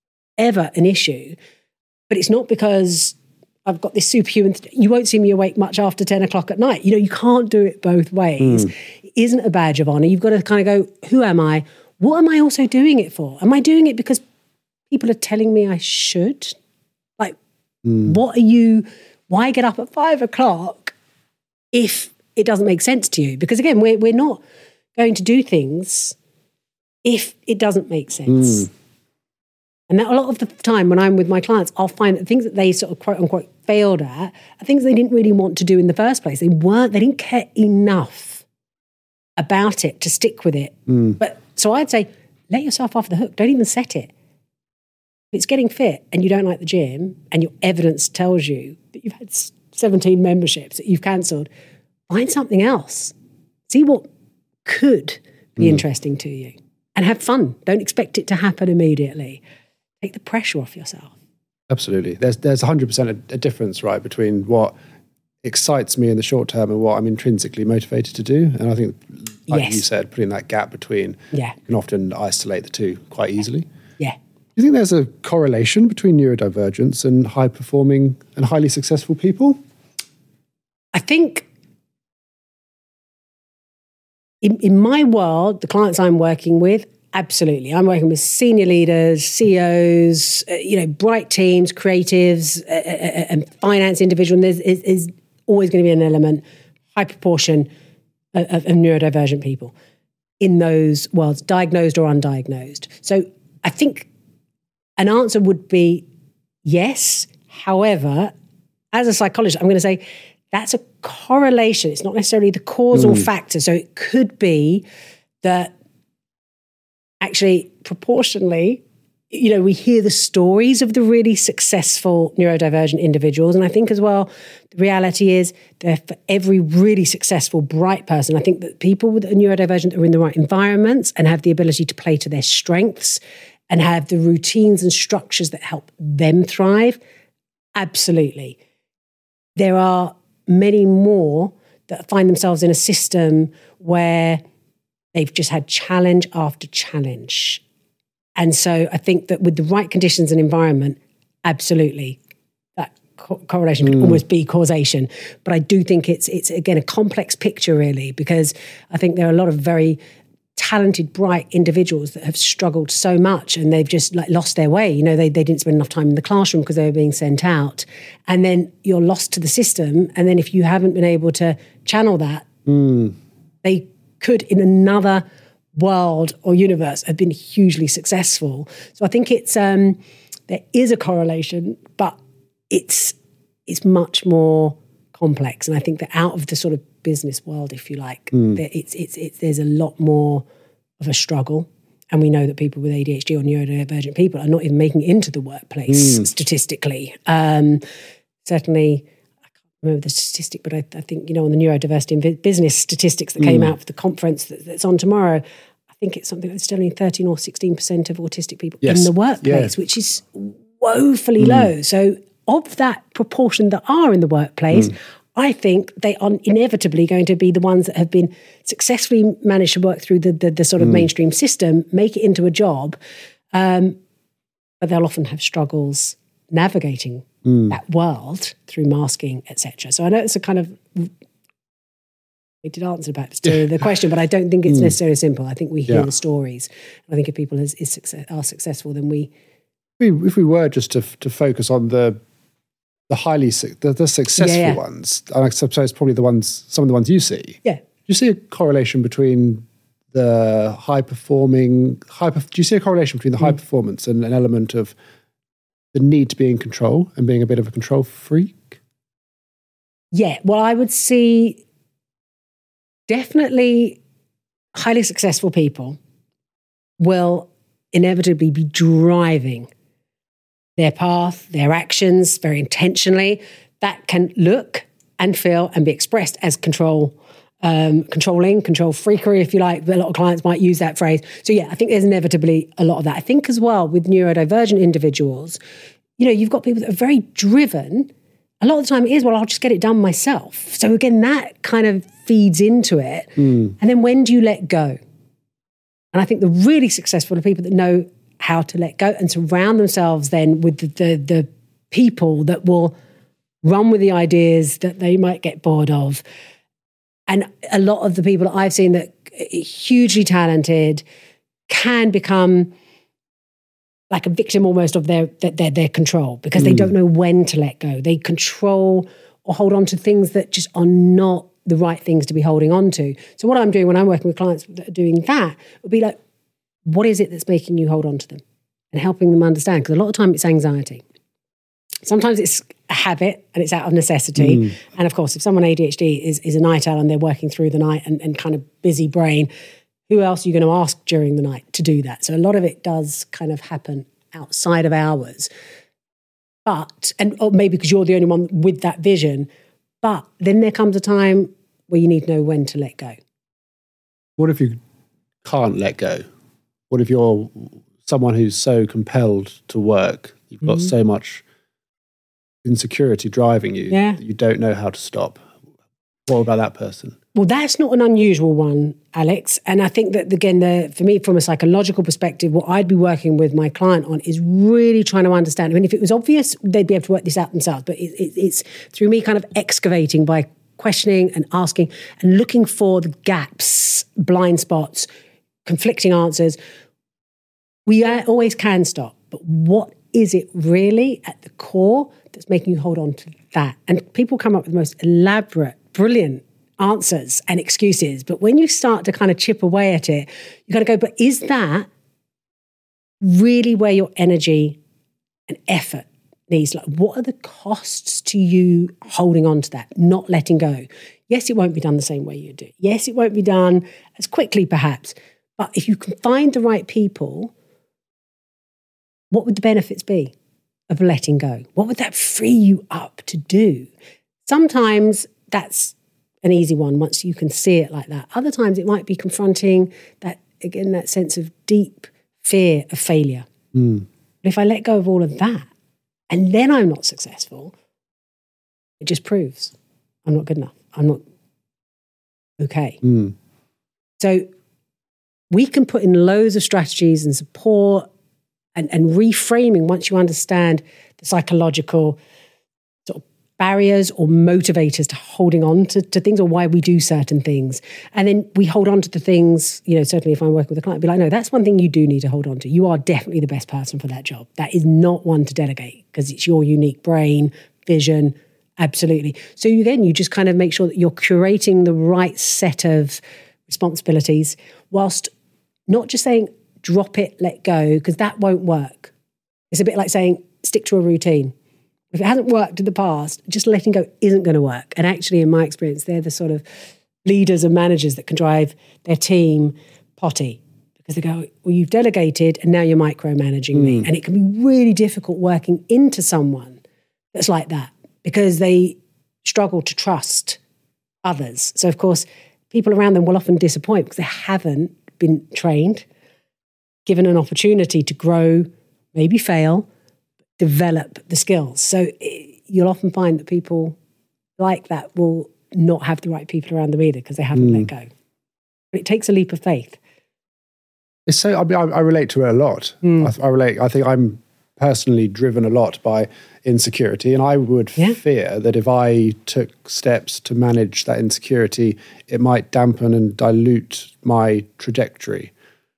ever an issue. But it's not because I've got this superhuman, you won't see me awake much after ten o'clock at night. You know, you can't do it both ways. Mm. It isn't a badge of honor. You've got to kind of go, who am I? What am I also doing it for? Am I doing it because people are telling me I should? Like, mm. what are you, why get up at five o'clock if it doesn't make sense to you? Because again, we're, we're not going to do things if it doesn't make sense. Mm. And that a lot of the time when I'm with my clients, I'll find that things that they sort of quote unquote failed at are things they didn't really want to do in the first place. They weren't, they didn't care enough about it to stick with it. Mm. But so I'd say, let yourself off the hook. Don't even set it. If it's getting fit and you don't like the gym and your evidence tells you that you've had seventeen memberships that you've cancelled, find something else. See what could be mm. interesting to you and have fun. Don't expect it to happen immediately. Take the pressure off yourself. Absolutely. There's there's one hundred percent a, a difference, right, between what excites me in the short term and what I'm intrinsically motivated to do. And I think, like yes. you said, putting that gap between yeah. can often isolate the two quite easily. Yeah. Do you think there's a correlation between neurodivergence and high-performing and highly successful people? I think in, in my world, the clients I'm working with, absolutely. I'm working with senior leaders, C E Os, uh, you know, bright teams, creatives, uh, uh, and finance individuals. There's is, is always going to be an element, high proportion of, of neurodivergent people in those worlds, diagnosed or undiagnosed. So I think an answer would be yes. However, as a psychologist, I'm going to say that's a correlation. It's not necessarily the causal mm. factor. So it could be that actually proportionally you know, we hear the stories of the really successful neurodivergent individuals. And I think as well, the reality is that for every really successful, bright person, I think that people with a neurodivergent are in the right environments and have the ability to play to their strengths and have the routines and structures that help them thrive. Absolutely. There are many more that find themselves in a system where they've just had challenge after challenge. And so I think that with the right conditions and environment, absolutely, that co- correlation could mm. almost be causation. But I do think it's, it's again, a complex picture really, because I think there are a lot of very talented, bright individuals that have struggled so much and they've just like lost their way. You know, they, they didn't spend enough time in the classroom because they were being sent out. And then you're lost to the system. And then if you haven't been able to channel that, mm. they could, in another world or universe, have been hugely successful. So I think it's um, there is a correlation, but it's it's much more complex. And I think that out of the sort of business world, if you like, mm. that it's it's it's there's a lot more of a struggle. And we know that people with A D H D or neurodivergent people are not even making it into the workplace mm. statistically. Um, certainly. Remember the statistic, but I, I think, you know, on the neurodiversity and business statistics that came mm. out for the conference that, that's on tomorrow, I think it's something that's only thirteen or sixteen percent of autistic people yes. in the workplace, yeah. which is woefully mm. low. So of that proportion that are in the workplace, mm. I think they are inevitably going to be the ones that have been successfully managed to work through the, the, the sort of mm. mainstream system, make it into a job, um, but they'll often have struggles navigating Mm. that world through masking, et cetera. So I know it's a kind of we did answer back to the question, but I don't think it's mm. necessarily simple. I think we hear yeah. the stories. I think if people is, is success, are successful, then we, we if we were just to to focus on the the highly the, the successful yeah, yeah. ones, I suppose probably the ones some of the ones you see. Yeah, do you see a correlation between the high performing high? Do you see a correlation between the mm. high performance and an element of the need to be in control and being a bit of a control freak? Yeah, well, I would see definitely highly successful people will inevitably be driving their path, their actions very intentionally. That can look and feel and be expressed as control, um, controlling, control freakery, if you like. A lot of clients might use that phrase. So yeah, I think there's inevitably a lot of that. I think as well with neurodivergent individuals, you know, you've got people that are very driven. A lot of the time it is, well, I'll just get it done myself. So again, that kind of feeds into it. Mm. And then when do you let go? And I think the really successful are people that know how to let go and surround themselves then with the, the, the people that will run with the ideas that they might get bored of. And a lot of the people that I've seen that are hugely talented can become like a victim almost of their their, their control because they mm. don't know when to let go. They control or hold on to things that just are not the right things to be holding on to. So what I'm doing when I'm working with clients that are doing that would be like, what is it that's making you hold on to them? And helping them understand. Because a lot of time it's anxiety. Sometimes it's a habit and it's out of necessity. Mm. And of course, if someone A D H D is, is a night owl and they're working through the night and, and kind of busy brain, who else are you going to ask during the night to do that? So a lot of it does kind of happen outside of hours. But, and or maybe because you're the only one with that vision, but then there comes a time where you need to know when to let go. What if you can't let go? What if you're someone who's so compelled to work, you've got mm-hmm. so much insecurity driving you yeah. that you don't know how to stop? What about that person? Well, that's not an unusual one, Alex. And I think that, again, the, for me, from a psychological perspective, what I'd be working with my client on is really trying to understand. I mean, if it was obvious, they'd be able to work this out themselves. But it, it, it's through me kind of excavating by questioning and asking and looking for the gaps, blind spots, conflicting answers. We always can stop. But what is it really at the core that's making you hold on to that? And people come up with the most elaborate, brilliant answers and excuses. But when you start to kind of chip away at it, you got to go, but is that really where your energy and effort needs? Like, what are the costs to you holding on to that, not letting go? Yes, it won't be done the same way you do. Yes, it won't be done as quickly, perhaps. But if you can find the right people what would the benefits be of letting go? What would that free you up to do? Sometimes that's an easy one once you can see it like that. Other times it might be confronting that, again, that sense of deep fear of failure. Mm. But if I let go of all of that and then I'm not successful, it just proves I'm not good enough. I'm not okay. Mm. So we can put in loads of strategies and support and, and reframing once you understand the psychological sort of barriers or motivators to holding on to, to things or why we do certain things. And then we hold on to the things, you know, certainly if I'm working with a client, I'd be like, no, that's one thing you do need to hold on to. You are definitely the best person for that job. That is not one to delegate because it's your unique brain, vision, absolutely. So again, you just kind of make sure that you're curating the right set of responsibilities whilst not just saying, drop it, let go, because that won't work. It's a bit like saying, stick to a routine. If it hasn't worked in the past, just letting go isn't going to work. And actually, in my experience, they're the sort of leaders and managers that can drive their team potty because they go, well, you've delegated and now you're micromanaging mm. me. And it can be really difficult working into someone that's like that because they struggle to trust others. So, of course, people around them will often disappoint because they haven't been trained, given an opportunity to grow, maybe fail, develop the skills. So it, you'll often find that people like that will not have the right people around them either because they haven't mm. let go. But it takes a leap of faith. It's so, I mean, I, I relate to it a lot. Mm. I, I relate, I think I'm personally driven a lot by insecurity, and I would yeah. fear that if I took steps to manage that insecurity, it might dampen and dilute my trajectory.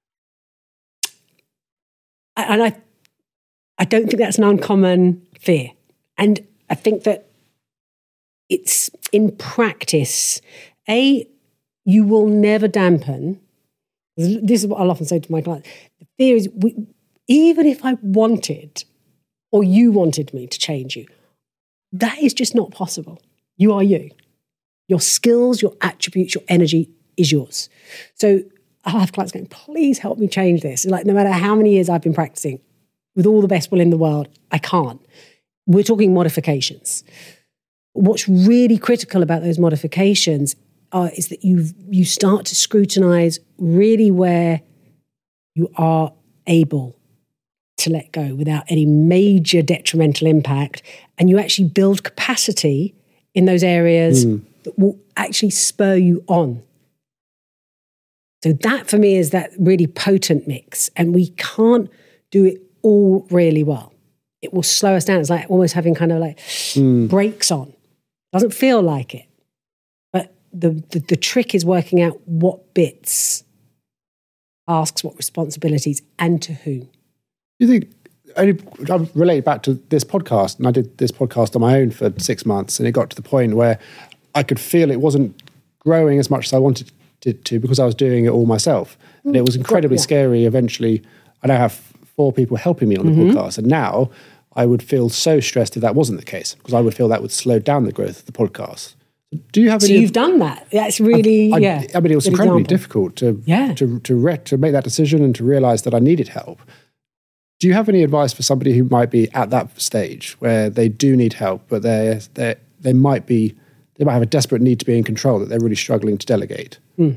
And I, I don't think that's an uncommon fear. And I think that it's in practice, A, you will never dampen. This is what I'll often say to my clients. The fear is, we, even if I wanted or you wanted me to change you, that is just not possible. You are you. Your skills, your attributes, your energy is yours. So I'll have clients going, please help me change this. Like, no matter how many years I've been practicing, with all the best will in the world, I can't. We're talking modifications. What's really critical about those modifications are, is that you you start to scrutinize really where you are able to let go without any major detrimental impact, and you actually build capacity in those areas mm. that will actually spur you on. So that for me is that really potent mix, and we can't do it all really well. It will slow us down. It's like almost having kind of like mm. brakes on. Doesn't feel like it. But the, the the trick is working out what bits asks what responsibilities and to whom. Do you think, I relate back to this podcast, and I did this podcast on my own for six months, and it got to the point where I could feel it wasn't growing as much as I wanted it to because I was doing it all myself. And it was incredibly yeah. scary. Eventually, I now have four people helping me on the mm-hmm. podcast, and now I would feel so stressed if that wasn't the case, because I would feel that would slow down the growth of the podcast. Do you have so any? You've done that. That's really, I, I, yeah. I mean, it was incredibly example. difficult to yeah. to to, re- to make that decision and to realize that I needed help. Do you have any advice for somebody who might be at that stage where they do need help, but they they they might be they might have a desperate need to be in control, that they're really struggling to delegate? Mm.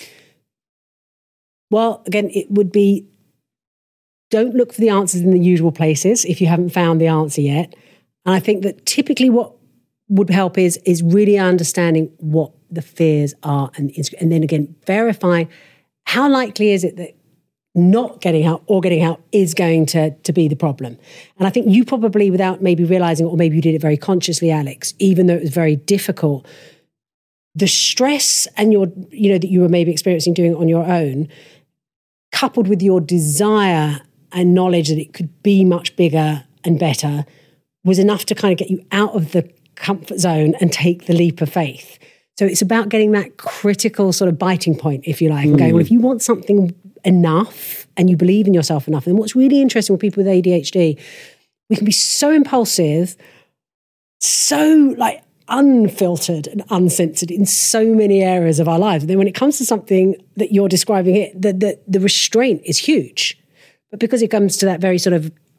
Well, again, it would be, don't look for the answers in the usual places if you haven't found the answer yet. And I think that typically what would help is is really understanding what the fears are, and and then again verifying how likely is it that not getting help or getting help is going to, to be the problem. And I think you probably, without maybe realizing, or maybe you did it very consciously, Alex, even though it was very difficult, the stress and your, you know, that you were maybe experiencing doing it on your own, coupled with your desire and knowledge that it could be much bigger and better, was enough to kind of get you out of the comfort zone and take the leap of faith. So it's about getting that critical sort of biting point, if you like, and going, well, if you want something enough and you believe in yourself enough, and what's really interesting with people with A D H D, we can be so impulsive, so like unfiltered and uncensored in so many areas of our lives. And then when it comes to something that you're describing here, the, the, the restraint is huge. But because it comes to that very sort of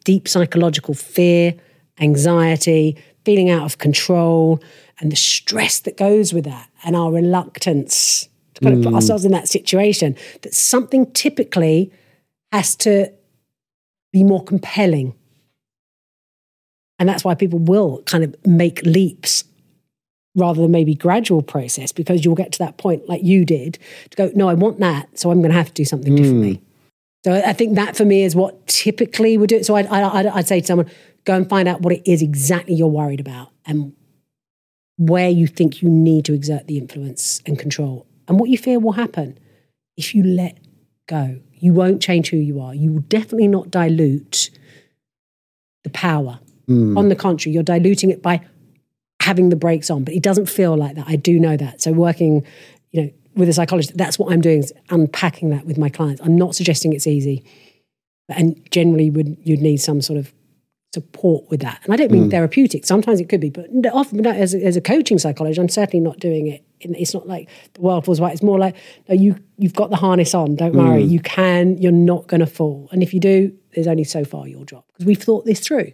deep psychological fear, anxiety, feeling out of control, and the stress that goes with that, and our reluctance to kind of put ourselves in that situation, that something typically has to be more compelling. And that's why people will kind of make leaps rather than maybe gradual process, because you'll get to that point like you did to go, no, I want that, so I'm going to have to do something mm. differently. So I think that for me is what typically would do it. So I'd, I'd, I'd say to someone, go and find out what it is exactly you're worried about and where you think you need to exert the influence and control, and what you fear will happen if you let go. You won't change who you are. You will definitely not dilute the power. Mm. On the contrary, you're diluting it by having the brakes on, but it doesn't feel like that. I do know that. So working, you know, with a psychologist, that's what I'm doing, is unpacking that with my clients. I'm not suggesting it's easy, and generally would you'd need some sort of support with that. And I don't mean mm. therapeutic. Sometimes it could be, but often as a, as a coaching psychologist, I'm certainly not doing it. It's not like the world falls right. It's more like, no, you, you've got the harness on. Don't worry. Mm. You can, you're not going to fall. And if you do, there's only so far you'll drop, because we've thought this through.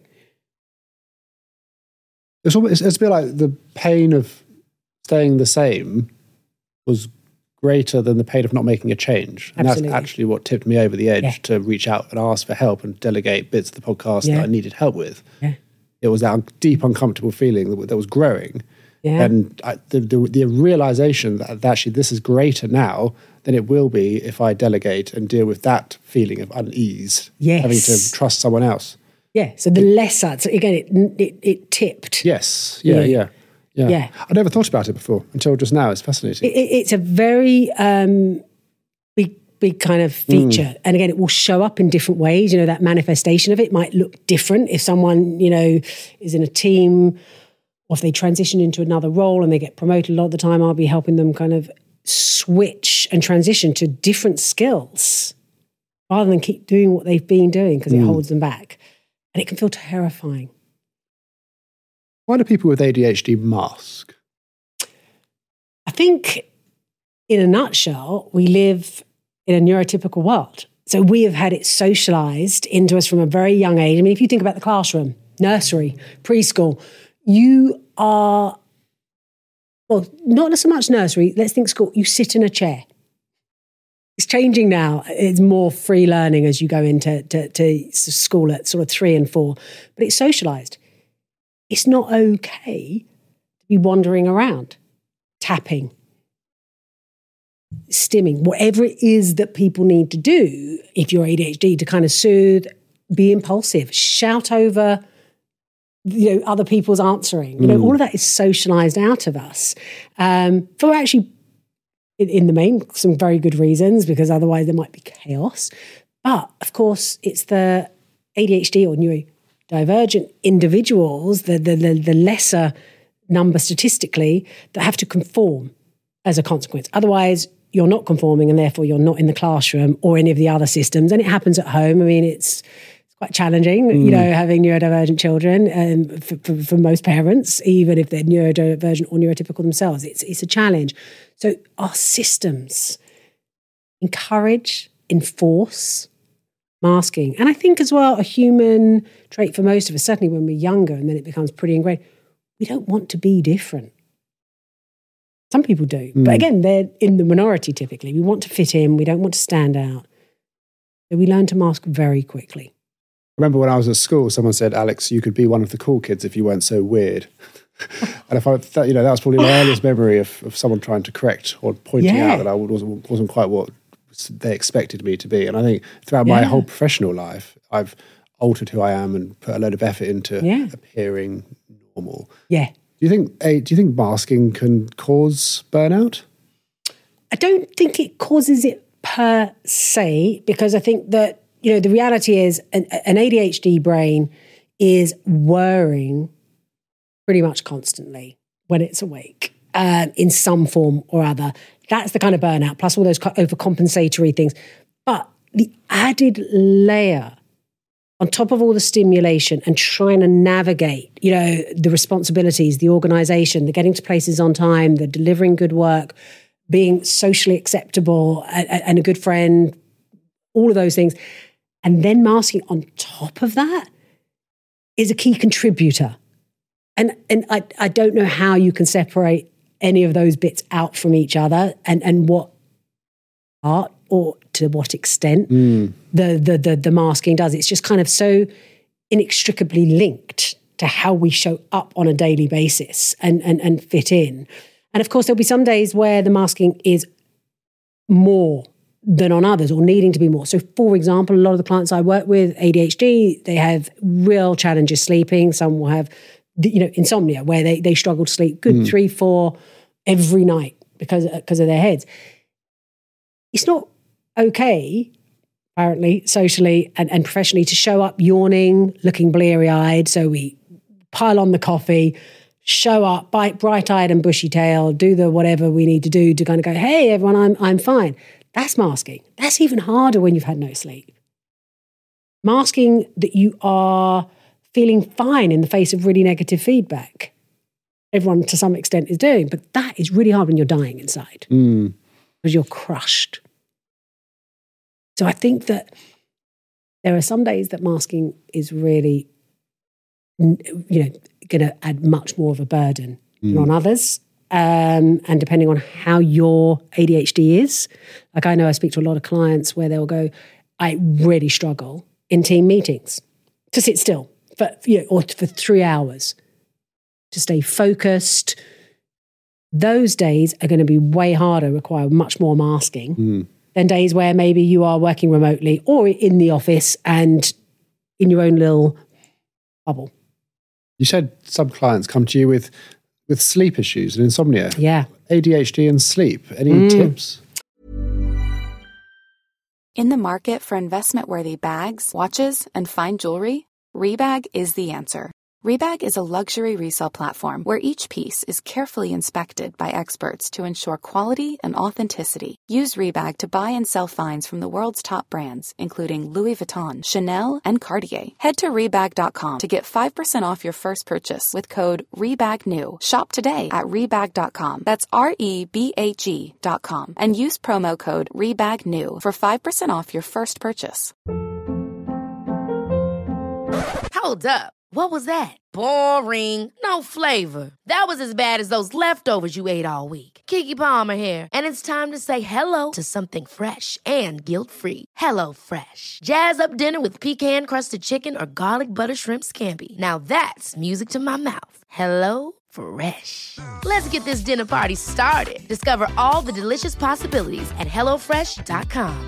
It's, almost, it's a bit like the pain of staying the same was greater than the pain of not making a change. And Absolutely. That's actually what tipped me over the edge yeah. to reach out and ask for help and delegate bits of the podcast yeah. that I needed help with. Yeah. It was that deep, uncomfortable feeling that, that was growing. Yeah. And I, the, the, the realization that, that actually this is greater now than it will be if I delegate and deal with that feeling of unease, yes. having to trust someone else. Yeah, so the lesser, so again, it, it it tipped. Yes, yeah, yeah, yeah, yeah. I never thought about it before until just now. It's fascinating. It, it's a very um, big, big kind of feature. Mm. And again, it will show up in different ways. You know, that manifestation of it might look different if someone, you know, is in a team, or if they transition into another role and they get promoted a lot of the time, I'll be helping them kind of switch and transition to different skills rather than keep doing what they've been doing, because mm. it holds them back. And it can feel terrifying. Why do people with A D H D mask? I think, in a nutshell, we live in a neurotypical world. So we have had it socialized into us from a very young age. I mean, if you think about the classroom, nursery, preschool, you are, well, not so much nursery, let's think school, you sit in a chair. It's changing now. It's more free learning as you go into to, to school at sort of three and four, but it's socialized. It's not okay to be wandering around, tapping, stimming, whatever it is that people need to do if you're A D H D to kind of soothe, be impulsive, shout over, you know, other people's answering. You know, mm. all of that is socialized out of us um, for actually, in, in the main, some very good reasons, because otherwise there might be chaos. But of course, it's the A D H D or neurodivergent individuals, the, the, the, the lesser number statistically, that have to conform as a consequence. Otherwise, you're not conforming, and therefore you're not in the classroom or any of the other systems. And it happens at home. I mean, it's it's quite challenging, mm. you know, having neurodivergent children um, for, for, for most parents, even if they're neurodivergent or neurotypical themselves. It's it's a challenge. So our systems encourage, enforce masking. And I think as well, a human trait for most of us, certainly when we're younger, and then it becomes pretty ingrained, we don't want to be different. Some people do. Mm. But again, they're in the minority typically. We want to fit in. We don't want to stand out. So we learn to mask very quickly. I remember when I was at school, someone said, Alex, you could be one of the cool kids if you weren't so weird. And if I thought, you know, that was probably my earliest memory of, of someone trying to correct or pointing yeah. out that I wasn't, wasn't quite what they expected me to be. And I think throughout yeah. my whole professional life, I've altered who I am and put a load of effort into yeah. appearing normal. Yeah. Do you think do you think masking can cause burnout? I don't think it causes it per se, because I think that, you know, the reality is an, an A D H D brain is worrying pretty much constantly when it's awake um, in some form or other. That's the kind of burnout, plus all those overcompensatory things. But the added layer on top of all the stimulation and trying to navigate, you know, the responsibilities, the organisation, the getting to places on time, the delivering good work, being socially acceptable and, and a good friend, all of those things. And then masking on top of that, is a key contributor. And and I, I don't know how you can separate any of those bits out from each other and, and what art or to what extent mm. the, the, the, the masking does. It's just kind of so inextricably linked to how we show up on a daily basis and, and, and fit in. And of course, there'll be some days where the masking is more than on others or needing to be more. So for example, a lot of the clients I work with, A D H D, they have real challenges sleeping. Some will have, you know, insomnia where they, they struggle to sleep good mm. three, four every night because, because of their heads. It's not okay, apparently, socially and, and professionally to show up yawning, looking bleary-eyed. So we pile on the coffee, show up bright-eyed and bushy-tailed, do the whatever we need to do to kind of go, hey, everyone, I'm I'm fine. That's masking. That's even harder when you've had no sleep. Masking that you are feeling fine in the face of really negative feedback. Everyone, to some extent, is doing, but that is really hard when you're dying inside mm. because you're crushed. So I think that there are some days that masking is really, you know, going to add much more of a burden mm. than on others. Um, and depending on how your A D H D is, like I know I speak to a lot of clients where they'll go, I really struggle in team meetings to sit still for, you know, or for three hours to stay focused. Those days are going to be way harder, require much more masking mm. than days where maybe you are working remotely or in the office and in your own little bubble. You said some clients come to you with with sleep issues and insomnia. Yeah. A D H D and sleep. Any mm. tips? In the market for investment-worthy bags, watches, and fine jewelry, Rebag is the answer. Rebag is a luxury resale platform where each piece is carefully inspected by experts to ensure quality and authenticity. Use Rebag to buy and sell finds from the world's top brands, including Louis Vuitton, Chanel, and Cartier. Head to Rebag dot com to get five percent off your first purchase with code REBAGNEW. Shop today at Rebag dot com. That's R E B A G dot com. And use promo code REBAGNEW for five percent off your first purchase. Hold up. What was that? Boring. No flavor. That was as bad as those leftovers you ate all week. Keke Palmer here, and it's time to say hello to something fresh and guilt-free. Hello Fresh. Jazz up dinner with pecan-crusted chicken or garlic butter shrimp scampi. Now that's music to my mouth. Hello Fresh. Let's get this dinner party started. Discover all the delicious possibilities at hello fresh dot com.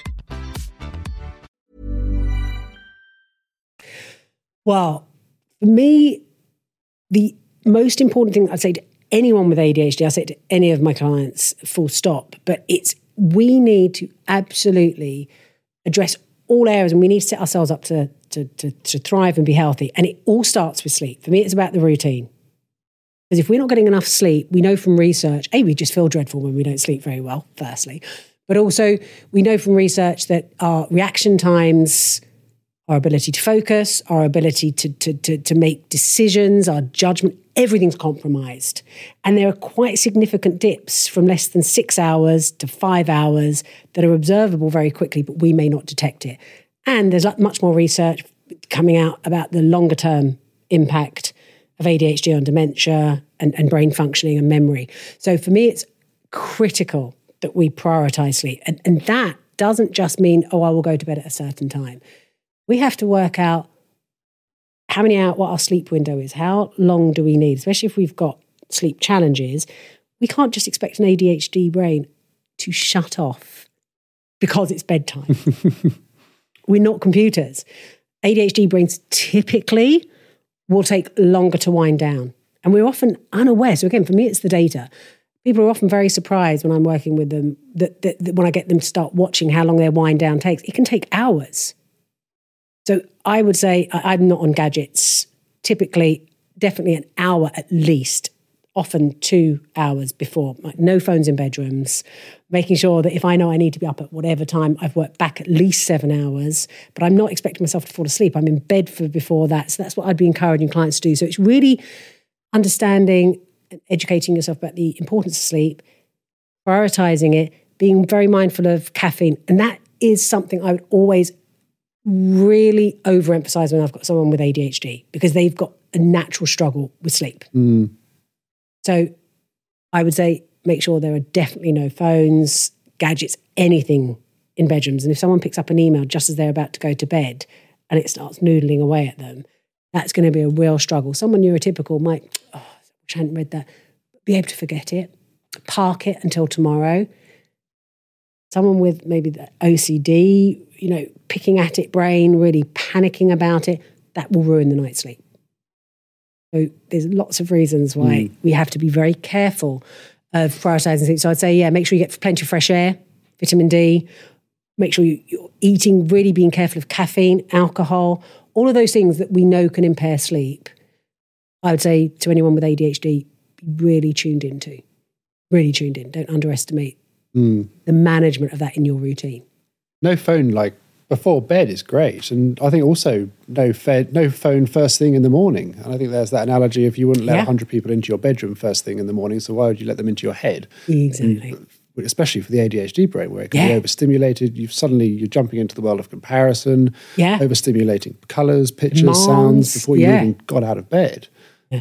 Well, for me, the most important thing I'd say to anyone with A D H D, I say to any of my clients, full stop, but it's we need to absolutely address all areas and we need to set ourselves up to, to, to, to thrive and be healthy. And it all starts with sleep. For me, it's about the routine. Because if we're not getting enough sleep, we know from research, A, we just feel dreadful when we don't sleep very well, firstly. But also, we know from research that our reaction times, our ability to focus, our ability to, to, to, to make decisions, our judgment, everything's compromised. And there are quite significant dips from less than six hours to five hours that are observable very quickly, but we may not detect it. And there's much more research coming out about the longer term impact of A D H D on dementia and, and brain functioning and memory. So for me, it's critical that we prioritize sleep. And, and that doesn't just mean, oh, I will go to bed at a certain time. We have to work out how many hours, what our sleep window is, how long do we need, especially if we've got sleep challenges. We can't just expect an A D H D brain to shut off because it's bedtime. We're not computers. A D H D brains typically will take longer to wind down. And we're often unaware. So again, for me, it's the data. People are often very surprised when I'm working with them, that, that, that when I get them to start watching how long their wind down takes, it can take hours. So I would say I'm not on gadgets, typically, definitely an hour at least, often two hours before. Like no phones in bedrooms, making sure that if I know I need to be up at whatever time, I've worked back at least seven hours, but I'm not expecting myself to fall asleep. I'm in bed for before that. So that's what I'd be encouraging clients to do. So it's really understanding and educating yourself about the importance of sleep, prioritizing it, being very mindful of caffeine. And that is something I would always really overemphasize when I've got someone with A D H D because they've got a natural struggle with sleep. Mm. So I would say make sure there are definitely no phones, gadgets, anything in bedrooms. And if someone picks up an email just as they're about to go to bed and it starts noodling away at them, that's going to be a real struggle. Someone neurotypical might, oh, I wish I hadn't read that, be able to forget it, park it until tomorrow. Someone with maybe the O C D, you know, picking at it brain, really panicking about it, that will ruin the night's sleep. So there's lots of reasons why mm. we have to be very careful of prioritizing sleep. So I'd say, yeah, make sure you get plenty of fresh air, vitamin D, make sure you, you're eating, really being careful of caffeine, alcohol, all of those things that we know can impair sleep. I would say to anyone with A D H D, be really tuned into, really tuned in. Don't underestimate mm. the management of that in your routine. No phone, like, before bed is great. And I think also no fed, no phone first thing in the morning. And I think there's that analogy if you wouldn't let yeah. one hundred people into your bedroom first thing in the morning, so why would you let them into your head? Exactly. And especially for the A D H D brain, where it can yeah. be overstimulated. You've suddenly, you're jumping into the world of comparison, yeah. overstimulating colours, pictures, Moms, sounds, before you yeah. even got out of bed. Yeah.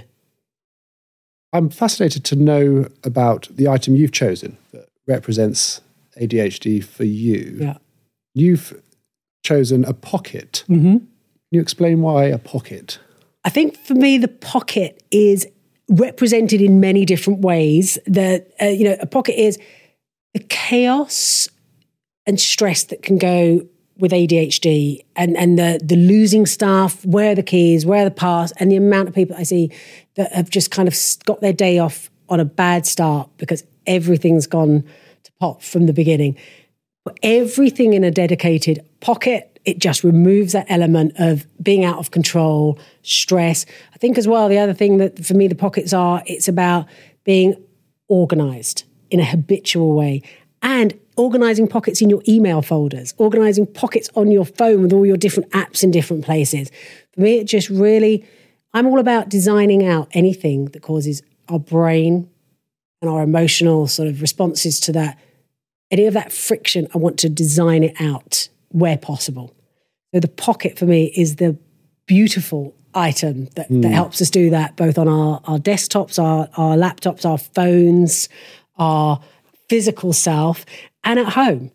I'm fascinated to know about the item you've chosen that represents A D H D for you. Yeah. You've chosen a pocket. Mm-hmm. Can you explain why a pocket? I think for me, the pocket is represented in many different ways. That uh, you know, a pocket is the chaos and stress that can go with A D H D, and and the the losing stuff, where are the keys, where are the pass, and the amount of people I see that have just kind of got their day off on a bad start because everything's gone to pot from the beginning. But everything in a dedicated pocket, it just removes that element of being out of control, stress. I think as well, the other thing that for me the pockets are, it's about being organised in a habitual way and organising pockets in your email folders, organising pockets on your phone with all your different apps in different places. For me, it just really, I'm all about designing out anything that causes our brain and our emotional sort of responses to that. Any of that friction, I want to design it out where possible. So the pocket for me is the beautiful item that, mm. that helps us do that, both on our, our desktops, our, our laptops, our phones, our physical self, and at home.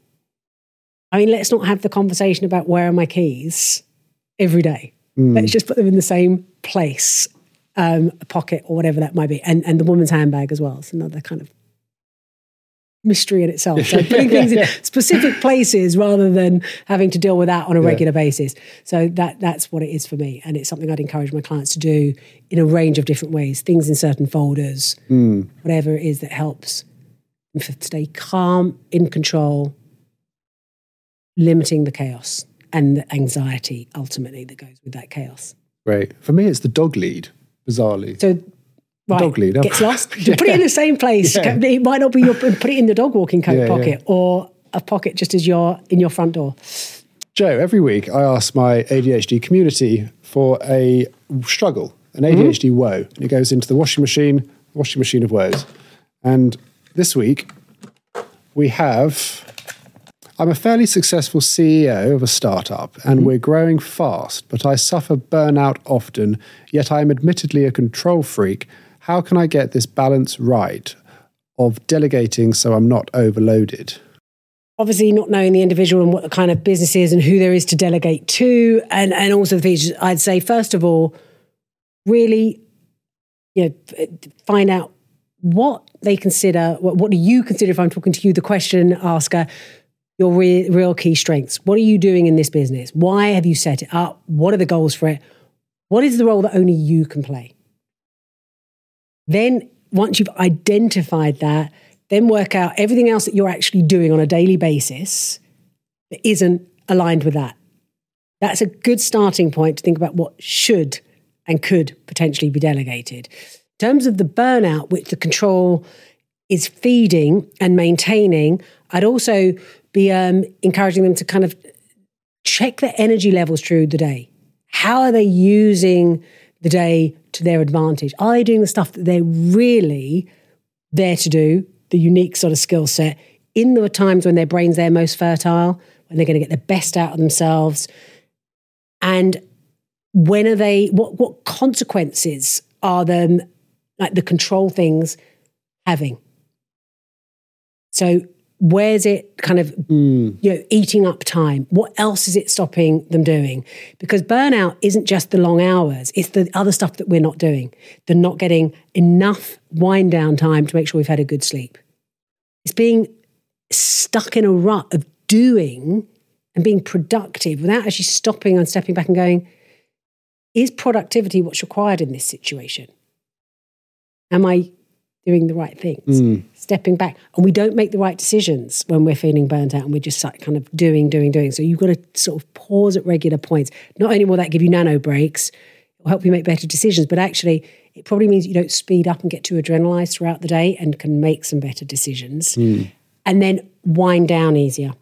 I mean, let's not have the conversation about where are my keys every day. Mm. Let's just put them in the same place, um, a pocket or whatever that might be. And, and the woman's handbag as well. It's another kind of mystery in itself. So putting things in specific places rather than having to deal with that on a regular yeah. basis. So that that's what it is for me. And it's something I'd encourage my clients to do in a range of different ways. Things in certain folders, mm. whatever it is that helps them to stay calm, in control, limiting the chaos and the anxiety ultimately that goes with that chaos. Right. For me, it's the dog lead, bizarrely. So Right. Dog lead. Oh. Gets lost. yeah. Put it in the same place. Yeah. It might not be your, put it in the dog walking coat yeah, pocket yeah. or a pocket just as you're in your front door. Jo, every week I ask my A D H D community for a struggle, an A D H D mm-hmm. woe. And it goes into the washing machine, washing machine of woes. And this week we have, I'm a fairly successful C E O of a startup and mm-hmm. we're growing fast, but I suffer burnout often, yet I am admittedly a control freak. How can I get this balance right of delegating so I'm not overloaded? Obviously, not knowing the individual and what the kind of business is and who there is to delegate to, and, and also the features, I'd say, first of all, really, you know, find out what they consider, what, what do you consider, if I'm talking to you, the question asker, your re- real key strengths. What are you doing in this business? Why have you set it up? What are the goals for it? What is the role that only you can play? Then once you've identified that, then work out everything else that you're actually doing on a daily basis that isn't aligned with that. That's a good starting point to think about what should and could potentially be delegated. In terms of the burnout, which the control is feeding and maintaining, I'd also be um, encouraging them to kind of check their energy levels through the day. How are they using the day to their advantage? Are they doing the stuff that they're really there to do, the unique sort of skill set, in the times when their brain's their most fertile, when they're going to get the best out of themselves? And when are they, what, what consequences are them, like the control things, having? So where's it kind of, mm. you know, eating up time? What else is it stopping them doing? Because burnout isn't just the long hours. It's the other stuff that we're not doing. The not getting enough wind down time to make sure we've had a good sleep. It's being stuck in a rut of doing and being productive without actually stopping and stepping back and going, is productivity what's required in this situation? Am I doing the right things? Mm. Stepping back. And we don't make the right decisions when we're feeling burnt out and we're just like kind of doing, doing, doing. So you've got to sort of pause at regular points. Not only will that give you nano breaks, it will help you make better decisions, but actually it probably means you don't speed up and get too adrenalized throughout the day and can make some better decisions. Mm. And then wind down easier.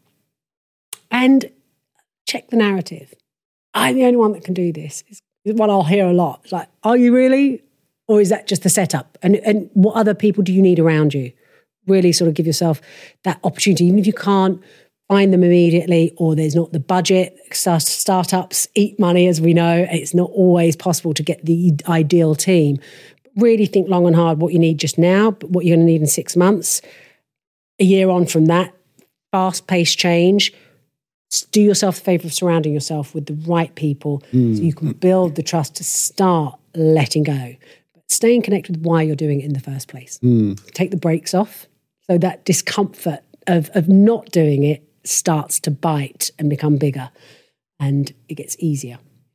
And check the narrative. I'm the only one that can do this. It's what I'll hear a lot. It's like, are you really? Or is that just the setup? And and what other people do you need around you? Really sort of give yourself that opportunity, even if you can't find them immediately or there's not the budget. Start, startups eat money, as we know. It's not always possible to get the ideal team. Really think long and hard what you need just now, but what you're going to need in six months, a year on from that, fast-paced change. Do yourself the favour of surrounding yourself with the right people mm. so you can build the trust to start letting go. But staying connected with why you're doing it in the first place. Mm. Take the brakes off so that discomfort of, of not doing it starts to bite and become bigger and it gets easier.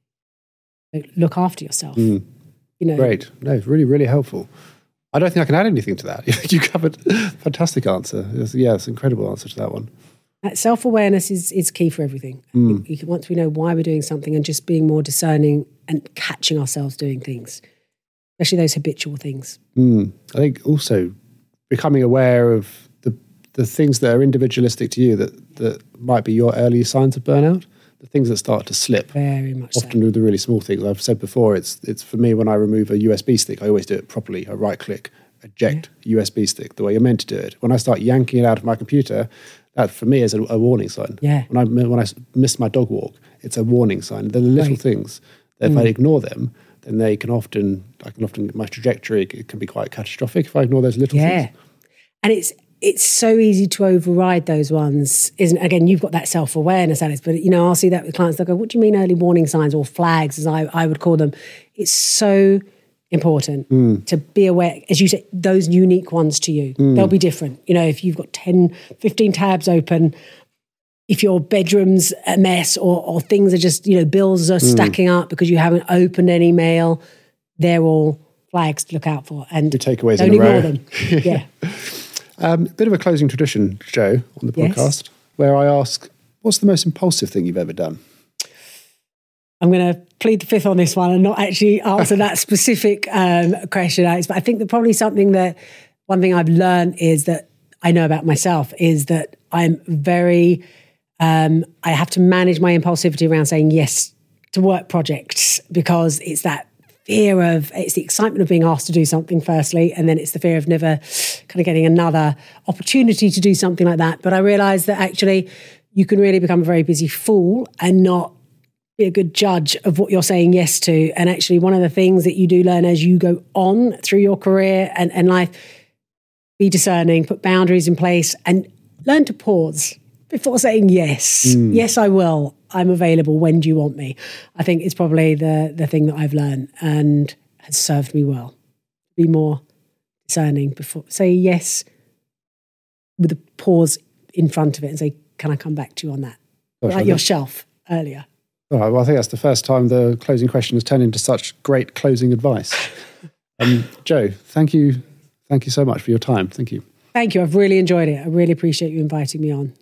So look after yourself. Mm. You know, Great. No, it's really, really helpful. I don't think I can add anything to that. You covered a fantastic answer. Yeah, it's an incredible answer to that one. That self-awareness is is key for everything. Mm. You can, once we know why we're doing something and just being more discerning and catching ourselves doing things, especially those habitual things. Mm. I think also becoming aware of the the things that are individualistic to you that, that might be your early signs of burnout, the things that start to slip. Very much Often so. with the really small things. I've said before, it's it's for me when I remove a U S B stick, I always do it properly. I right-click, eject yeah. U S B stick, the way you're meant to do it. When I start yanking it out of my computer, that for me is a, a warning sign. Yeah. When I when I miss my dog walk, it's a warning sign. They're the little right. things that if mm. I ignore them, then they can often, I can often, my trajectory it can be quite catastrophic if I ignore those little yeah. things. And it's it's so easy to override those ones, isn't it? Again, you've got that self-awareness, Alice, but you know, I'll see that with clients. They'll go, what do you mean early warning signs or flags, as I, I would call them? It's so important mm. to be aware, as you say, those unique ones to you. Mm. They'll be different. You know, if you've got ten, fifteen tabs open, if your bedroom's a mess or, or things are just, you know, bills are mm. stacking up because you haven't opened any mail, they're all flags to look out for. And the takeaways don't in a row. ignore them. Yeah. Um, a bit of a closing tradition, Jo, on the podcast, yes. where I ask, what's the most impulsive thing you've ever done? I'm going to plead the fifth on this one and not actually answer that specific um, question, Alex. But I think that probably something that, one thing I've learned is that I know about myself is that I'm very, um, I have to manage my impulsivity around saying yes to work projects because it's that fear of, it's the excitement of being asked to do something firstly, and then it's the fear of never kind of getting another opportunity to do something like that. But I realised that actually you can really become a very busy fool and not be a good judge of what you're saying yes to. And actually one of the things that you do learn as you go on through your career and, and life, be discerning, put boundaries in place and learn to pause before saying yes. Mm. Yes, I will. I'm available. When do you want me? I think it's probably the the thing that I've learned and has served me well. Be more discerning before, say yes with a pause in front of it and say, can I come back to you on that? Gosh, like yourself earlier. All right, well, I think that's the first time the closing question has turned into such great closing advice. um, Jo, thank you. Thank you so much for your time. Thank you. Thank you. I've really enjoyed it. I really appreciate you inviting me on.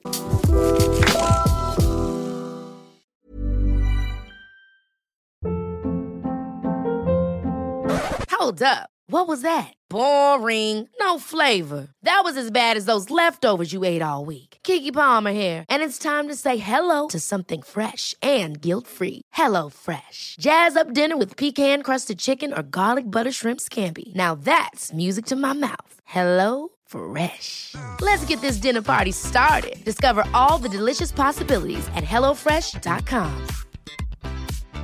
Hold up. What was that? Boring. No flavor. That was as bad as those leftovers you ate all week. Keke Palmer here. And it's time to say hello to something fresh and guilt-free. Hello Fresh. Jazz up dinner with pecan-crusted chicken or garlic butter shrimp scampi. Now that's music to my mouth. Hello Fresh. Let's get this dinner party started. Discover all the delicious possibilities at hello fresh dot com.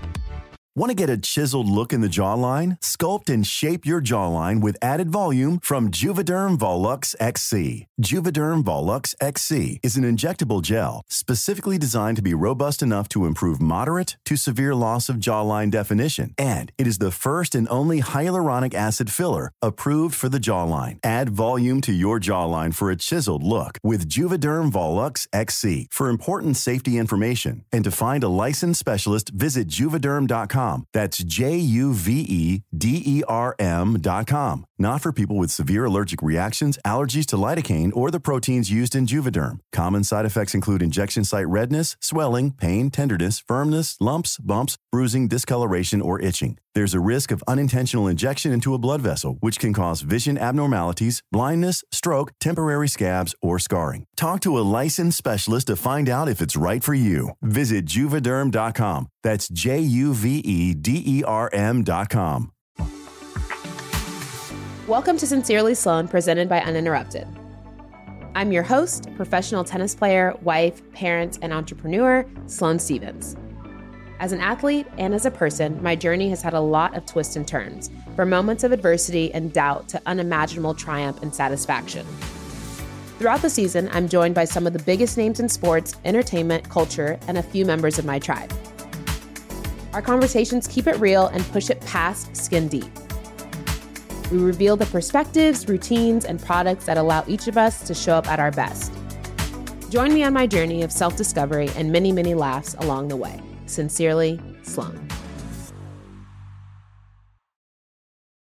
Want to get a chiseled look in the jawline? Sculpt and shape your jawline with added volume from Juvederm Volux X C. Juvederm Volux X C is an injectable gel specifically designed to be robust enough to improve moderate to severe loss of jawline definition. And it is the first and only hyaluronic acid filler approved for the jawline. Add volume to your jawline for a chiseled look with Juvederm Volux X C. For important safety information and to find a licensed specialist, visit juvederm dot com. That's J U V E D E R M dot com. Not for people with severe allergic reactions, allergies to lidocaine, or the proteins used in Juvederm. Common side effects include injection site redness, swelling, pain, tenderness, firmness, lumps, bumps, bruising, discoloration, or itching. There's a risk of unintentional injection into a blood vessel, which can cause vision abnormalities, blindness, stroke, temporary scabs, or scarring. Talk to a licensed specialist to find out if it's right for you. Visit juvederm dot com. That's J U V E D E R M dot com. Welcome to Sincerely Sloane, presented by Uninterrupted. I'm your host, professional tennis player, wife, parent, and entrepreneur, Sloane Stevens. As an athlete and as a person, my journey has had a lot of twists and turns, from moments of adversity and doubt to unimaginable triumph and satisfaction. Throughout the season, I'm joined by some of the biggest names in sports, entertainment, culture, and a few members of my tribe. Our conversations keep it real and push it past skin deep. We reveal the perspectives, routines, and products that allow each of us to show up at our best. Join me on my journey of self-discovery and many, many laughs along the way. Sincerely, Sloane.